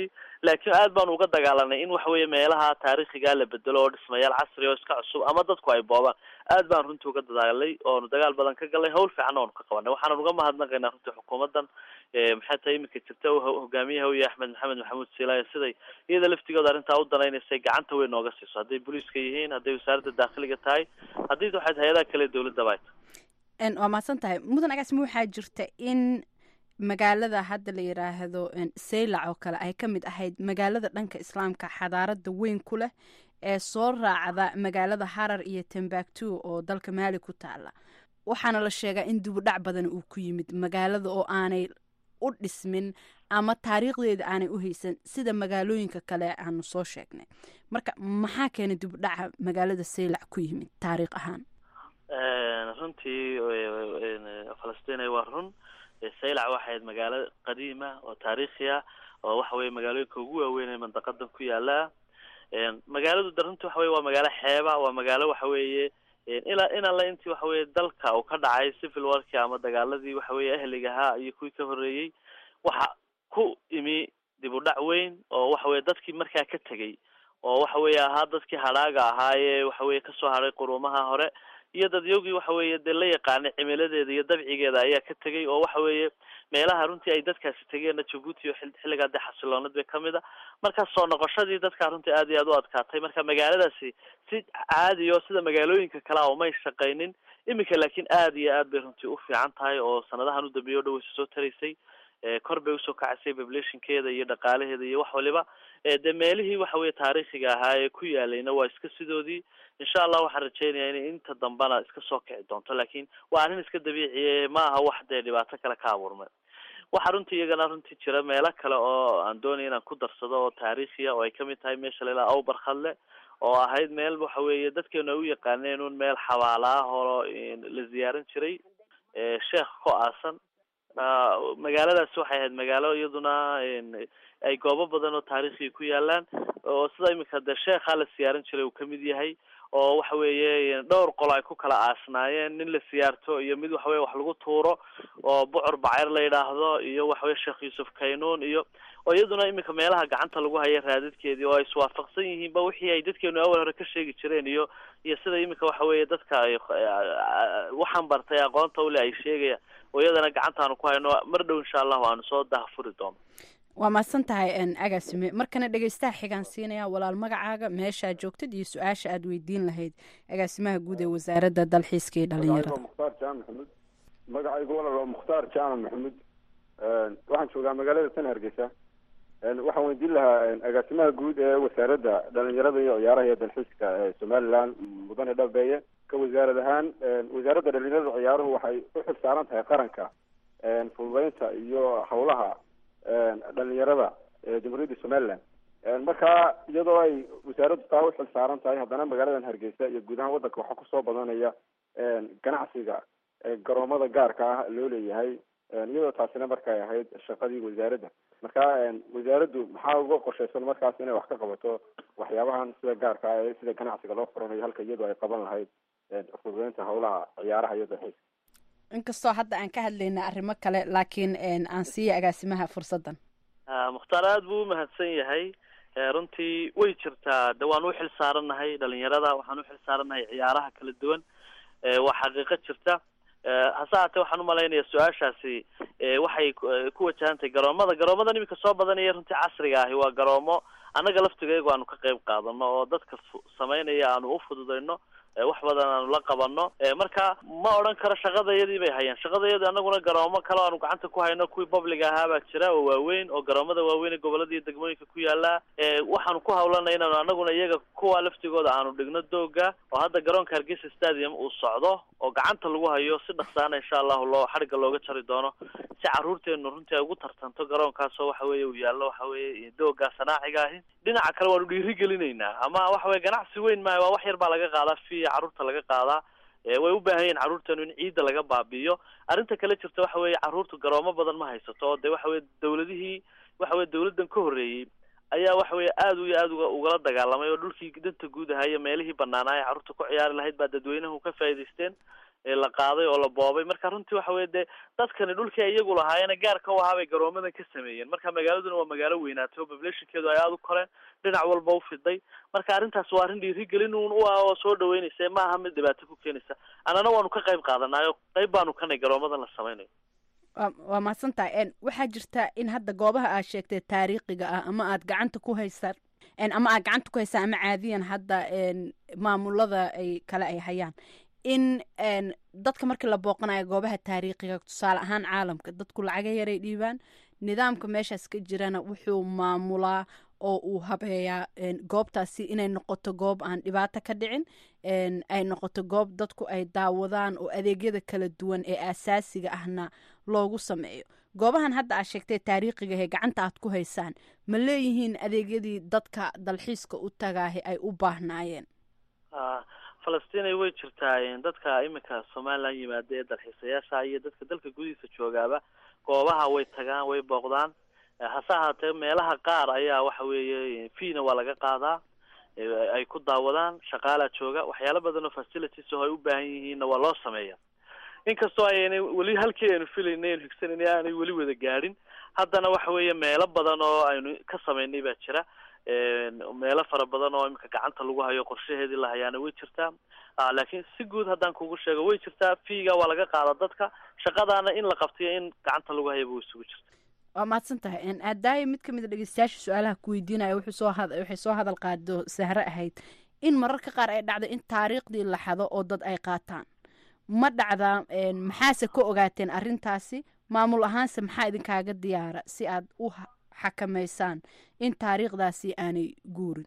laakiin aad baan uga dagaalanay in waxa weeye meelaha taariikhiga la bedelo oo dhismayaal casri oo iska cusub ama dadku ay boobaan. aad baan runtii uga dadaalay oonu dagaal badan ka galay, hawl fiican oonu ka qabanay. waxaan uga mahadnaqaynaa runtii xukuumaddan maxay tahay iminka jirta hogaamiyaha u yahay axmed maxamed maxamuud siilaayo siday iyada laftigooda arrintaa u danaynaysay gacanta weyn nooga siiso, hadday booliiska yihiin, hadday wasaaradda daakhiliga tahay, haddii waxay hay-adaha kale dowladda bay tahay. waa mahadsan tahay mudan agaasime. waxaa jirta in magaalada hadda la yiraahdo saylac oo kale ay ka mid ahayd magaalada dhanka islaamka xadaarada weyn ku leh ee soo raacda magaalada harar iyo timbuktu oo dalka maali ku taala. waxaana la sheegaa in dibudhac badan uu ku yimid magaalada oo aanay u dhismin ama taariikhdeeda aanay u haysan sida magaalooyinka kale aanu soo sheegnay. marka maxaa keenay dibudhaca magaalada saylac ku yimid taariikh ahaan? runtii falastiin waa run. saylac waxay ahayd magaalo qadiima oo taariikhi ah oo waxa weye magaalooyinka ugu waaweyn ee mandaqadan ku yaala. magaaladu da runtii waxa weye waa magaalo xeeba, waa magaalo waxa weeye ilaa in alla intii waxa weye dalka uu ka dhacay civil warki ama dagaaladii waxa weye ahliga ahaa iyo kuwii ka horreeyey waxa ku imi dib u dhac weyn oo waxa weye dadkii markaa ka tegey oo waxa weye ahaa dadkii hadhaaga ahaayee waxa weye kasoo hadhay quruumaha hore iyo dadyogii waxa weeye dee la yaqaanay cimiladeeda iyo dabcigeeda ayaa ka tegey oo waxa weeye meelaha runtii ay dadkaasi tegeenna Djibouti iyo xilligaa dee xasiloonad bay kamid a. markaa soo noqoshadii dadkaa runtii aad iyo aad u adkaatay. marka magaaladaasi si caadi oo sida magaalooyinka kale a umay shaqaynin. iminka laakiin aad iyo aad bay runtii u fiican tahay oo sanadahan u dambeeya o dhan way soo taraysay, kor bay usoo kacisay populationkeeda iyo dhaqaalaheeda iyo wax waliba. dee meelihii waxa weye taariikhiga ahaa ee ku yaalayna waa iska sidoodii. insha allah waxaan rajeynayaa inay inta dambana iska soo kici doonto, laakiin waa arrin iska dabiiciye ma aha wax dee dhibaato kale ka abuurmay. waxaa runtii iyagana runtii jira meelo kale oo aan doonaya inaan ku darsado oo taariikhiya oo ay kamid tahay meesha la ilaha awbarkhadle oo ahayd meel waxa weeye dadkeenu ay u yaqaaneen un meel xabaala ah oo la ziyaaran jiray sheekh ku aasan. magaaladaasi waxay ahayd magaalo iyaduna ay goobo badan oo taariikhi ku yaalaan oo sida imika dee sheekha la siyaaran jiray uu kamid yahay oo waxa weeye dhowr qolo ay ku kala aasnaayeen, nin la siyaarto iyo mid waxa weye wax lagu tuuro oo bucur bacayr la yidhaahdo iyo waxa weye sheekh yuusuf kaynuun iyo oo iyaduna imika meelaha gacanta lagu haya raadadkeedii oo ay iswaafaqsan yihiinba wixii ay dadkeenu awal hore ka sheegi jireen iyo iyo sida imika waxa weeye dadka ay waxaan bartay aqoonta ule ay sheegaya oo iyadana gacantaanu ku hayno mar dhow insha allahu aanu soo dahfuri doono. waa mahadsan tahay agaasime. markana dhegeystaha xigaan siinaya walaal magacaaga, meeshaa joogtad iyo su-aasha aada weydiin lahayd agaasimaha guud ee wasaaradda dalxiiska iyo dhalinyarada. mukhtaar jaamac maxamuud. magacaygu walaal waa mukhtaar jaamac maxamuud. waxaan joogaa magaalada tan Hargeysa. waxaan weydiin lahaa agaasimaha guud ee wasaaradda dhalinyarada iyo ciyaaraha iyo dalxiiska ee Somaliland mudane Dhabeeye. ka wasaarad ahaan wasaaradda dhalinyarada iyo ciyaaruhu waxay u xilsaaran tahay qaranka fududeynta iyo howlaha dhalinyarada ee jamhuuriyadda Somaliland. marka iyadoo ay wasaaraddu taa u xil saaran tahay haddana magaaladan Hargeysa iyo guud ahaan waddanka waxaa kusoo badanaya ganacsiga garoomada gaarka ah loo leeyahay iyadoo taasina markay ahayd shaqadii wasaaradda. marka wasaaraddu maxaa uga qorshaysan markaas inay wax ka qabato waxyaabahan sida gaarka ah ee sida ganacsiga loo furanayo halka iyadoo ay qaban lahayd fududeynta howlaha ciyaaraha iyo dalxiiska? inkastoo hadda aan ka hadlayna arrimo kale laakiin aan siiya agaasimaha fursaddan. mukhtaar aad buu umahadsan yahay. runtii way jirtaa de waan u xil saarannahay dhalinyarada, waxaan u xil saarannahay ciyaaraha kala duwan. waa xaqiiqo jirta. hase haatee waxaan umalaynaya su-aashaasi waxay ku wajahantahay garoomada garoomada iminka soo badanaya runtii casriga ahi waa garoomo annaga laftigeegu aanu ka qayb qaadano oo dadka sameynaya aanu u fududeyno wax badan aanu la qabano. marka ma odhan karo shaqadayadii bay hayaan. shaqadayadii anaguna garoomo kale aanu gacanta ku hayno kuwii public ahaa baa jira oo waaweyn oo garoomada waaweyn ee gobolada iyo degmooyinka ku yaala. waxaanu ku hawlanay inaanu anaguna iyaga kuwa laftigooda aanu dhigno dooga oo hadda garoonka Hargeysa Stadium uu socdo oo gacanta lagu hayo si dhaqsaana insha allahu loo xariga looga jari doono si caruurteenu runtii ay ugu tartanto garoonkaas oo waxa weeye uu yaallo waxa weeye dooga sanaaciga ahi. dhinaca kale waanu dhiirigelinaynaa ama waxa weye ganacsi weyn maayo, waa wax yar baa laga qaadaa fi caruurta laga qaadaa. way u baahan yihiin caruurteenu in ciidda laga baabi'iyo. arrinta kale jirta waxa weeye caruurtu garoomo badan ma haysato oo de waxa weye dawladihii waxa weye dawladdan ka horreeyey ayaa waxa weeye aad iyo aad uga ugala dagaalamay oo dhulkii danta guud ahaa iyo meelihii banaanaa ee carruurta ku ciyaari lahayd baa dadweynuhu ka faa'iidaysteen ee la qaaday oo la boobay. marka runtii waxa weeye dee dadkani dhulkii iyagu lahaayeen gaarka u ahaa bay garoomadan ka sameeyeen. marka magaaladuna waa magaalo weynaatay oo populationkeedu ay aad u koreen, dhinac walba u fiday. marka arrintaas waa arrin dhiirigelin uun u ah oo soo dhaweynaysa, ma aha mid dhibaato ku keenaysa. annana waanu ka qayb qaadanaayo qayb baanu kanay garoomadan la samaynayo. waa mahadsantahay. waxaa jirta in hadda goobaha aad sheegtay taariikhiga ah ama aad gacanta ku haysaan ama aad gacanta ku haysaan ama caadiyan hadda maamulada ay kale ay hayaan in dadka markii la booqanayo goobaha taariikhiga tusaale ahaan caalamka dadku lacaga yaray dhiibaan, nidaamka meeshaas ka jirana wuxuu maamulaa oo uu habeeyaa goobtaasi inay noqoto goob aan dhibaato ka dhicin, ay noqoto goob dadku ay daawadaan oo adeegyada kala duwan ee asaasiga ahna loogu sameeyo. goobahan hadda aad sheegtay taariikhiga ee gacanta aad ku haysaan ma leeyihiin adeegyadii dadka dalxiiska u tagaahi ay u baahnaayeen? falastiin way jirtaa dadka iminka somaliland yimaada ee dalxiisayaasha iyo dadka dalka gudihiisa joogaaba goobaha way tagaan, way booqdaan. hase ahaatee meelaha qaar ayaa waxa weeye fiina waa laga qaadaa ay ku daawadaan, shaqaalaa jooga, waxyaalo badan oo facilities oo ay u baahan yihiinna waa loo sameeya. inkastoo aynay weli halkii aynu filaynay aynu higsanayna aanay weli wada gaadhin, haddana waxa weeye meelo badan oo aynu ka samaynay baa jira. meelo fara badan oo imika gacanta lagu hayo qorshaheedii la hayaana way jirtaa. laakiin si guud haddaan kugu sheego way jirtaa, fiiga waa laga qaada dadka, shaqadaana in la qabtiyo in gacanta lagu hayaba way isugu jirta. waa mahadsan tahay. aadaaya mid kamid a dhegeystayaasha su-aalaha ku weydiinaya wuxuu soo had waxay soo hadal qaado sahre ahayd in mararka qaar ay dhacdo in taariikhdii la xado oo dad ay qaataan. ma dhacdaa? maxaase ka ogaateen arrintaasi? maamul ahaanse maxaa idinkaaga diyaara si aad u xakamaysaan in taariikhdaasi aanay guurin?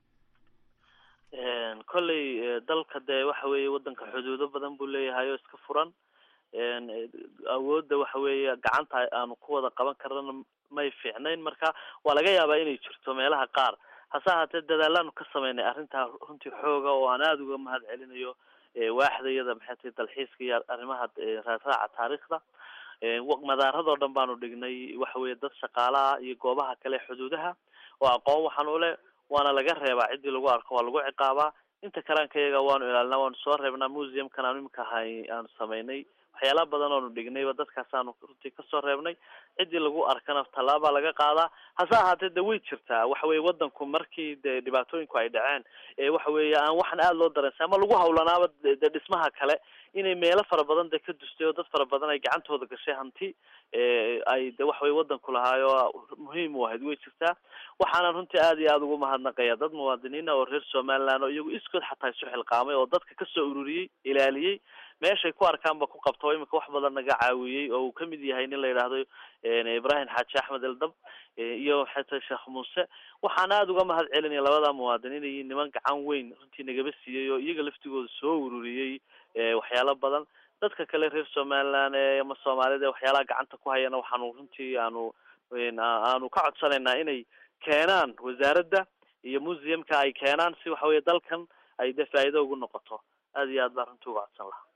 kolley dalka dee waxa weeye waddanka xuduudo badan buu leeyahay oo iska furan. awoodda waxa weeye gacanta aanu ku wada qaban karana may fiicnayn. marka waa laga yaabaa inay jirto meelaha qaar. hase ahaatee dadaalaanu ka samaynay arrintaa runtii xooga oo aan aada uga mahad celinayo waaxdayada maxay tahay dalxiiska iyo arrimaha raadraaca taariikhda. madaaradoo dhan baanu dhignay waxa weeye dad shaqaalaha iyo goobaha kale xuduudaha oo aqoon waxaan u leh, waana laga reebaa ciddii lagu arko waa lagu ciqaabaa. inta kalaanka iyaga waanu ilaalinaa, waanu soo reebnaa. museumkan aanu imika ahay aanu samaynay waxyaala badan oonu dhignayba dadkaasaanu runtii kasoo reebnay. ciddii lagu arkana tallaabaa laga qaadaa. hase ahaatee de way jirtaa waxa weye wadanku markii de dhibaatooyinku ay dhaceen waxa weeye aan waxan aada loo dareensa ama lagu hawlanaaba de dhismaha kale inay meelo fara badan de ka dustay oo dad fara badan ay gacantooda gashay hanti ay de waxa weye wadanku lahaayo muhiim u ahayd way jirtaa. waxaana runtii aada iyo aada ugu mahadnaqaya dad muwaadiniina oo reer somaliland oo iyagu iskood xataa isu xilqaamay oo dadka kasoo ururiyey, ilaaliyey, meeshay ku arkaanba ku qabto. imika wax badan naga caawiyey oo uu kamid yahay nin la yidhaahdo ibrahim xaaji axmed eldab iyo waxay tahay sheekh muuse. waxaan aada uga mahad celinaya labada muwaadiniin iyo niman gacan weyn runtii nagaba siiyey oo iyaga laftigooda soo ururiyey waxyaalo badan. dadka kale reer somaliland ama soomaalida waxyaalaha gacanta ku hayana waxaanu runtii aanu aanu ka codsanaynaa inay keenaan wasaaradda iyo museumka ay keenaan si waxa weye dalkan ay de faa'iido ugu noqoto. aada iyo aad baan runtii uga codsan lahaa.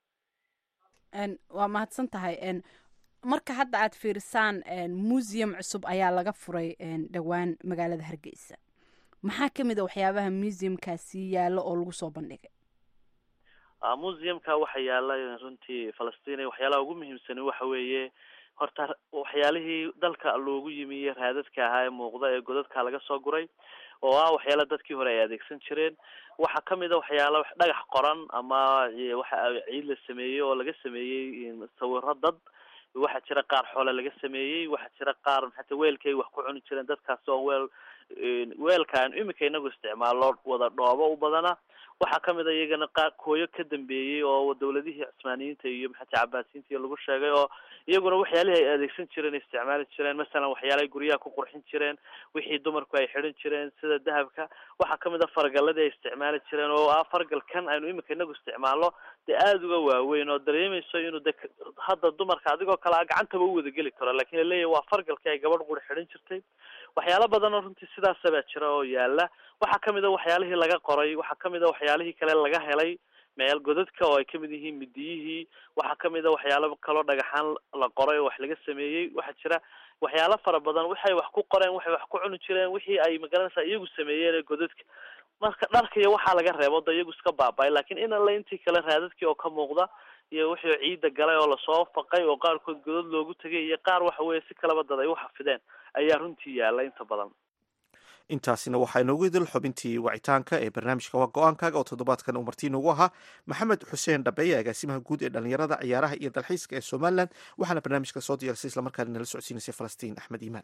waa mahadsan tahay. marka hadda aad fiirisaan museum cusub ayaa laga furay dhowaan magaalada Hargeysa. maxaa kamid a waxyaabaha museumkaasi yaalo oo lagu soo bandhigay? museumka waxa yaala runtii Falastiin waxyaalaha ugu muhiimsan waxa weeye horta waxyaalihii dalka loogu yimi raadadka ahaa ee muuqda ee godadka laga soo guray oo ah waxyaala dadkii hore ay adeegsan jireen. waxa kamid a waxyaala dhagax qoran ama waxa ciid la sameeyay oo laga sameeyay sawirro dad. waxa jira qaar xoolo laga sameeyay, waxa jira qaar maxay weelkay wax ku cuni jireen dadkaas oo weel weelkaan imika inagu isticmaalo wada dhoobo u badana. waxa kamid a iyagana qaar kooyo ka dambeeyay oo dawladihii Cusmaaniyiinta iyo maxay Cabaasiinta lagu sheegay oo iyaguna waxyaalihii ay adeegsan jireen isticmaali jireen. masalan waxyaalaha guryaha ku qurxin jireen, wixii dumarku ay xidhan jireen sida dahabka. waxa kamid a fargaladii ay isticmaali jireen oo ah fargalkan aynu imika inagu isticmaalo de aada uga waaweyn oo dareemayso inuu de hadda dumarka adigoo kale gacantaba u wada geli karo, laakiin leeyahay waa fargalkii ay gabadh quri xidhan jirtay. waxyaalo badan oo runtii sidaas baa jira oo yaala. waxa kamid a waxyaalihii laga qoray, waxa kamid a waxyaalihii kale laga helay meel godadka oo ay kamid yihiin midiyihii. waxa kamid a waxyaalo kaloo dhagaxaan la qoray oo wax laga sameeyey. waxa jira waxyaalo fara badan waxay wax ku qoreen waxay wax ku cuni jireen wixii ay magaranaysaa iyagu sameeyeen ee godadka marka dharka iyo waxaa laga reebo da iyagu iska baaba'ay laakiin in alla intii kale raadadkii oo ka muuqda iyo wixii ciidda galay oo lasoo faqay oo qaarkood godad loogu tegay iyo qaar waxa weeye si kalaba dad ay u xafideen ayaa runtii yaalla inta badan intaasina waxaa inoogu idil xubintii wacitaanka ee barnaamijka waa go-aankaaga oo toddobaadkan uu marti inoogu ahaa maxamed xuseen dhabeeye agaasimaha guud ee dhalinyarada ciyaaraha iyo dalxiiska ee somalilan waxaana barnaamijka soo diyaarisay islamarkaana nala socodsiinaysay falastiin axmed iimaan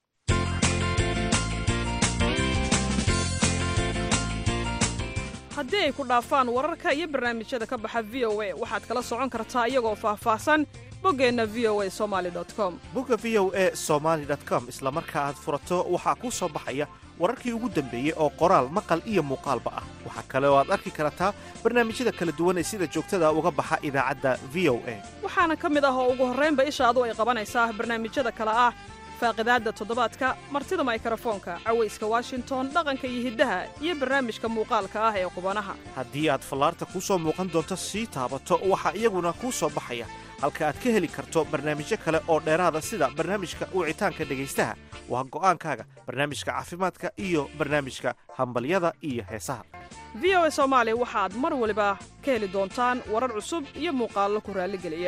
haddii ay ku dhaafaan wararka iyo barnaamijyada ka baxa v o a waxaad kala socon kartaa iyagoo faahfaahsan boggeenna v o a somaali dot com bogga v o a somaali dot com isla marka aad furato waxaa kuu soo baxaya wararkii ugu dambeeyey oo qoraal maqal iyo muuqaalba ah waxaa kale oo aad arki kartaa barnaamijyada kala duwan ee sida joogtada uga baxa idaacadda v o a waxaana ka mid ah oo ugu horraynba ishaadu ay qabanaysaa barnaamijyada kale ah faaqidaadda toddobaadka martida mikrofoonka cawayska washington dhaqanka iyo hiddaha iyo barnaamijka muuqaalka ah ee qubanaha haddii aad fallaarta kuu soo muuqan doonto sii taabato waxaa iyaguna kuu soo baxaya halka aad ka heli karto barnaamijyo kale oo dheeraada sida barnaamijka wicitaanka dhegaystaha waa go'aankaaga barnaamijka caafimaadka iyo barnaamijka hambalyada iyo heesaha v o a soomaali waxaad mar waliba ka heli doontaan warar cusub iyo muuqaallo ku raalligeliya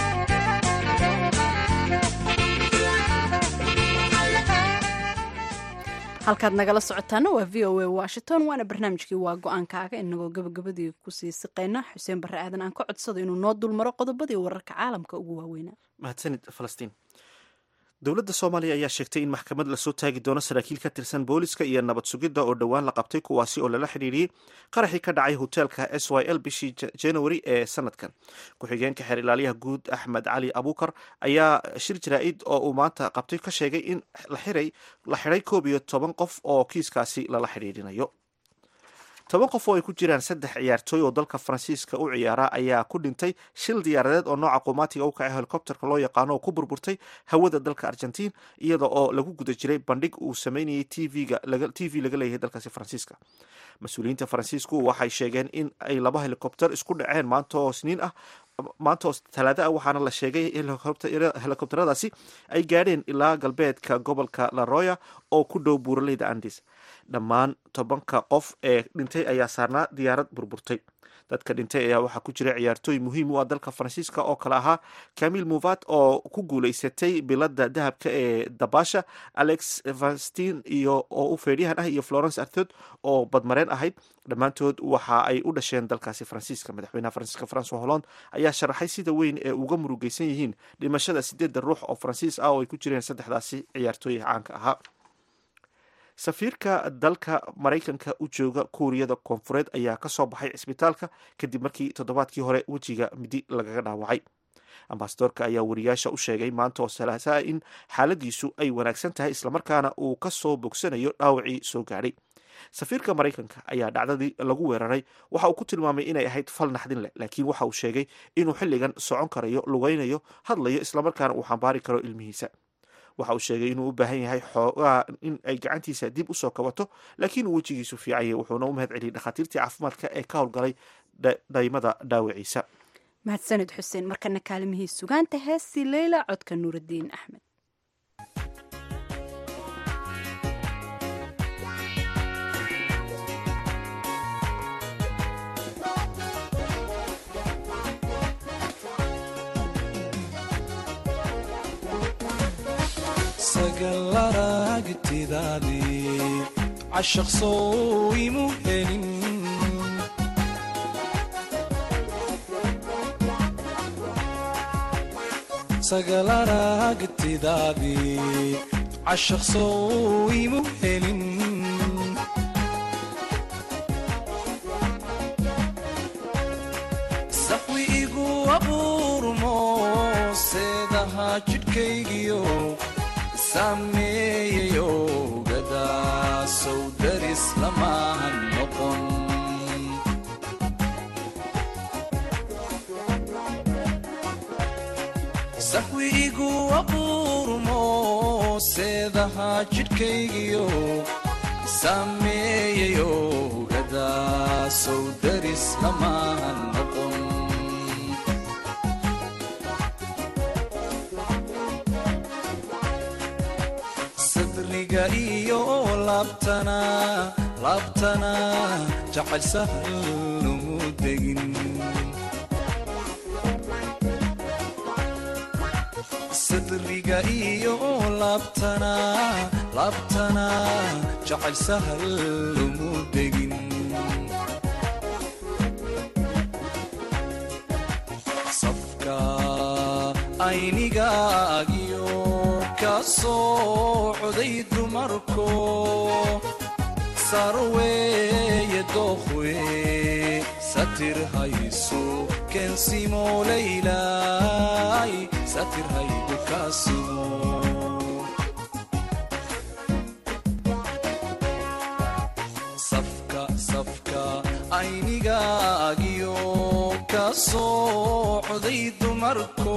halkaad nagala socotaana waa v o a washington waana barnaamijkii waa go-aankaaga inagoo gabagabadii kusii siqayna xuseen barre aadan aan ka codsado inuu noo dulmaro qodobadii wararka caalamka ugu waaweynaa mahadsanid falastiin dowladda soomaaliya ayaa sheegtay in maxkamad lasoo taagi doono saraakiil ka tirsan booliska iyo nabad sugidda oo dhowaan la qabtay kuwaasi oo lala xidhiiriyey qaraxii ka dhacay hoteelka s y l bishii january ee sanadkan ku-xigeenka xeer ilaaliyaha guud axmed cali abuukar ayaa shir jaraa'id oo uu maanta qabtay ka sheegay in la xidhay koob iyo toban qof oo kiiskaasi lala xidhiirinayo toban qof oo ay ku jiraan saddex ciyaartooy oo dalka faransiiska u ciyaara ayaa ku dhintay shil diyaaradeed oo nooca qumaatiga u kacay helikobterka loo yaqaano oo ku burburtay hawada dalka argentiin iyada oo lagu guda jiray bandhig uu sameynayay t v laga leeyahay dalkaasi faransiiska mas-uuliyiinta faransiisku waxay sheegeen in ay laba helikobter isku dhaceen maanta oo sniin ah maanta oo talaado ah waxaana la sheegay in helikobteradaasi ay gaadheen ilaa galbeedka gobolka laroya oo ku dhow buuraleyda andis dhammaan tobanka qof ee dhintay ayaa saarnaa diyaarad burburtay dadka dhintay ayaa waxaa ku jira ciyaartooy muhiim u ah dalka faransiiska oo kale ahaa camil muvat oo ku guulaysatay bilada dahabka ee dabaasha alex vanstin iyo oo u feedhyahan ah iyo florence arthod oo badmareen ahayd dhammaantood waxa ay u dhasheen dalkaasi faransiiska madaxweynaha faransiiska francois hollande ayaa sharaxay sida weyn ee uga murugeysan yihiin dhimashada sideedda ruux oo faransiis ah oo ay ku jireen saddexdaasi ciyaartooy caanka ahaa safiirka dalka maraykanka u jooga kuuriyada koonfureed ayaa ka soo baxay cisbitaalka kadib markii toddobaadkii hore wejiga midi lagaga dhaawacay ambasadorka ayaa wariyaasha u sheegay maanta oo salaasaa in xaaladiisu ay wanaagsan tahay islamarkaana uu ka soo bogsanayo dhaawacii soo gaadhay safiirka maraykanka ayaa dhacdadii lagu weeraray waxa uu ku tilmaamay inay ahayd fal naxdin leh laakiin waxa uu sheegay inuu xilligan socon karayo lugaynayo hadlayo islamarkaana uu xambaari karo ilmihiisa waxa uu sheegay inuu u baahan yahay xoogaa in ay gacantiisa dib usoo kabato laakiin uu wejigiisu fiicanyay wuxuuna u mahad celiyay dhakhaatiirtii caafimaadka ee ka howlgalay dhaymada dhaawaciisa mahadsanid xuseen markana kaalimihii sugaanta heestii leyla codka nuuraddiin axmed sagallaragtidaadii cashaq soo imu helin sagallaragtidaadii cashaq soo imu helin saxwi igu abuurmo seedaha jidhkaygiyo sameeyayo gadaasow daris lamahan noqon saxwi igu abuurmo seedaha jidhkaygiyo sameeyayo gadaasow daris lamahan noqon sadriga iyo laabtana laabtana jacayl sahal umu degin sadriga iyo laabtana laabtana jacayl sahal umu degin safka aynigaagiyo ka soo coday dumarko sarweeye dookhwe satir hayso keensimo leylay satir haygu kaasimo safka safka aynigaagiyo ka soo coday dumarko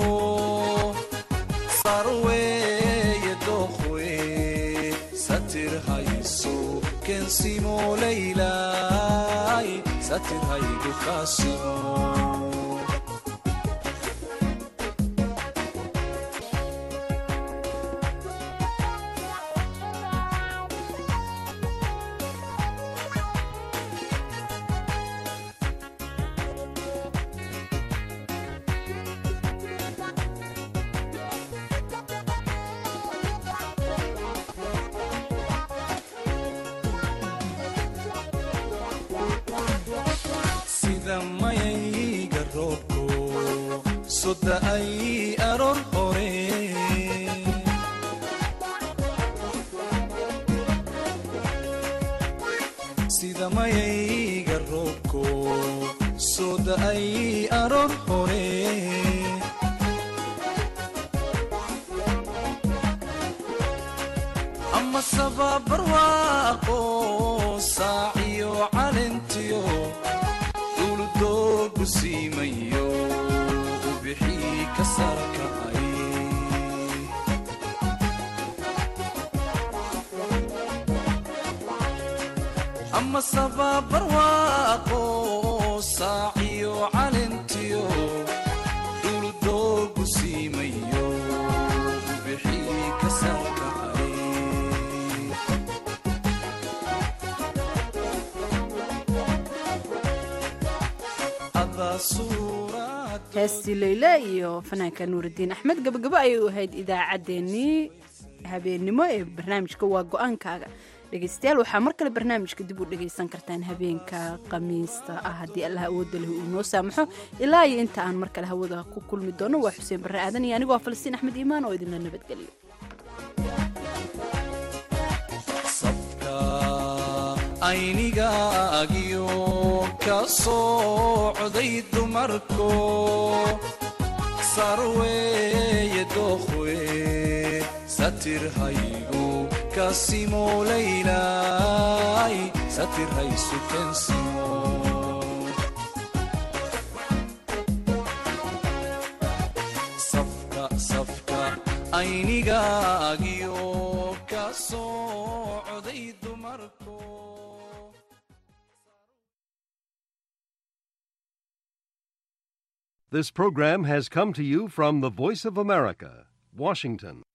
sarweeye dookhwe satir hayso keensimo leylay satir haygu kaasimo mayayga roobko soda ay aroor hore sida mayayga roobko soda ay aroor hore ama sababarwaaqo saaciyo calentiyo doogu siimayo u bixii ka sarkacay ama sababarwaaqo saaciyo calentiyo dul doogu siimayo u bixii ka sarkacay heestii leyle iyo fanaanka nuurudiin axmed gabagabo ayay u ahayd idaacaddeenii habeennimo ee barnaamijka waa go-aankaaga dhegaystayaal waxaa mar kale barnaamijka dib u dhegaysan kartaan habeenka khamiista ah haddii allah awoodda leh uu inoo saamaxo ilaa iyo inta aan mar kale hawada ku kulmi doono waa xuseen barre aadan iyo anigoo falastiin axmed iimaan oo idinla nabadgeliyo aynigaagiyo ka soo coday dumarko sarweeye dookhwe satir haygu kaasimo leylay satir haysu keensimo safka safka aynigaagiyo ka soo coday dumarko. This program has come to you from the Voice of America, Washington.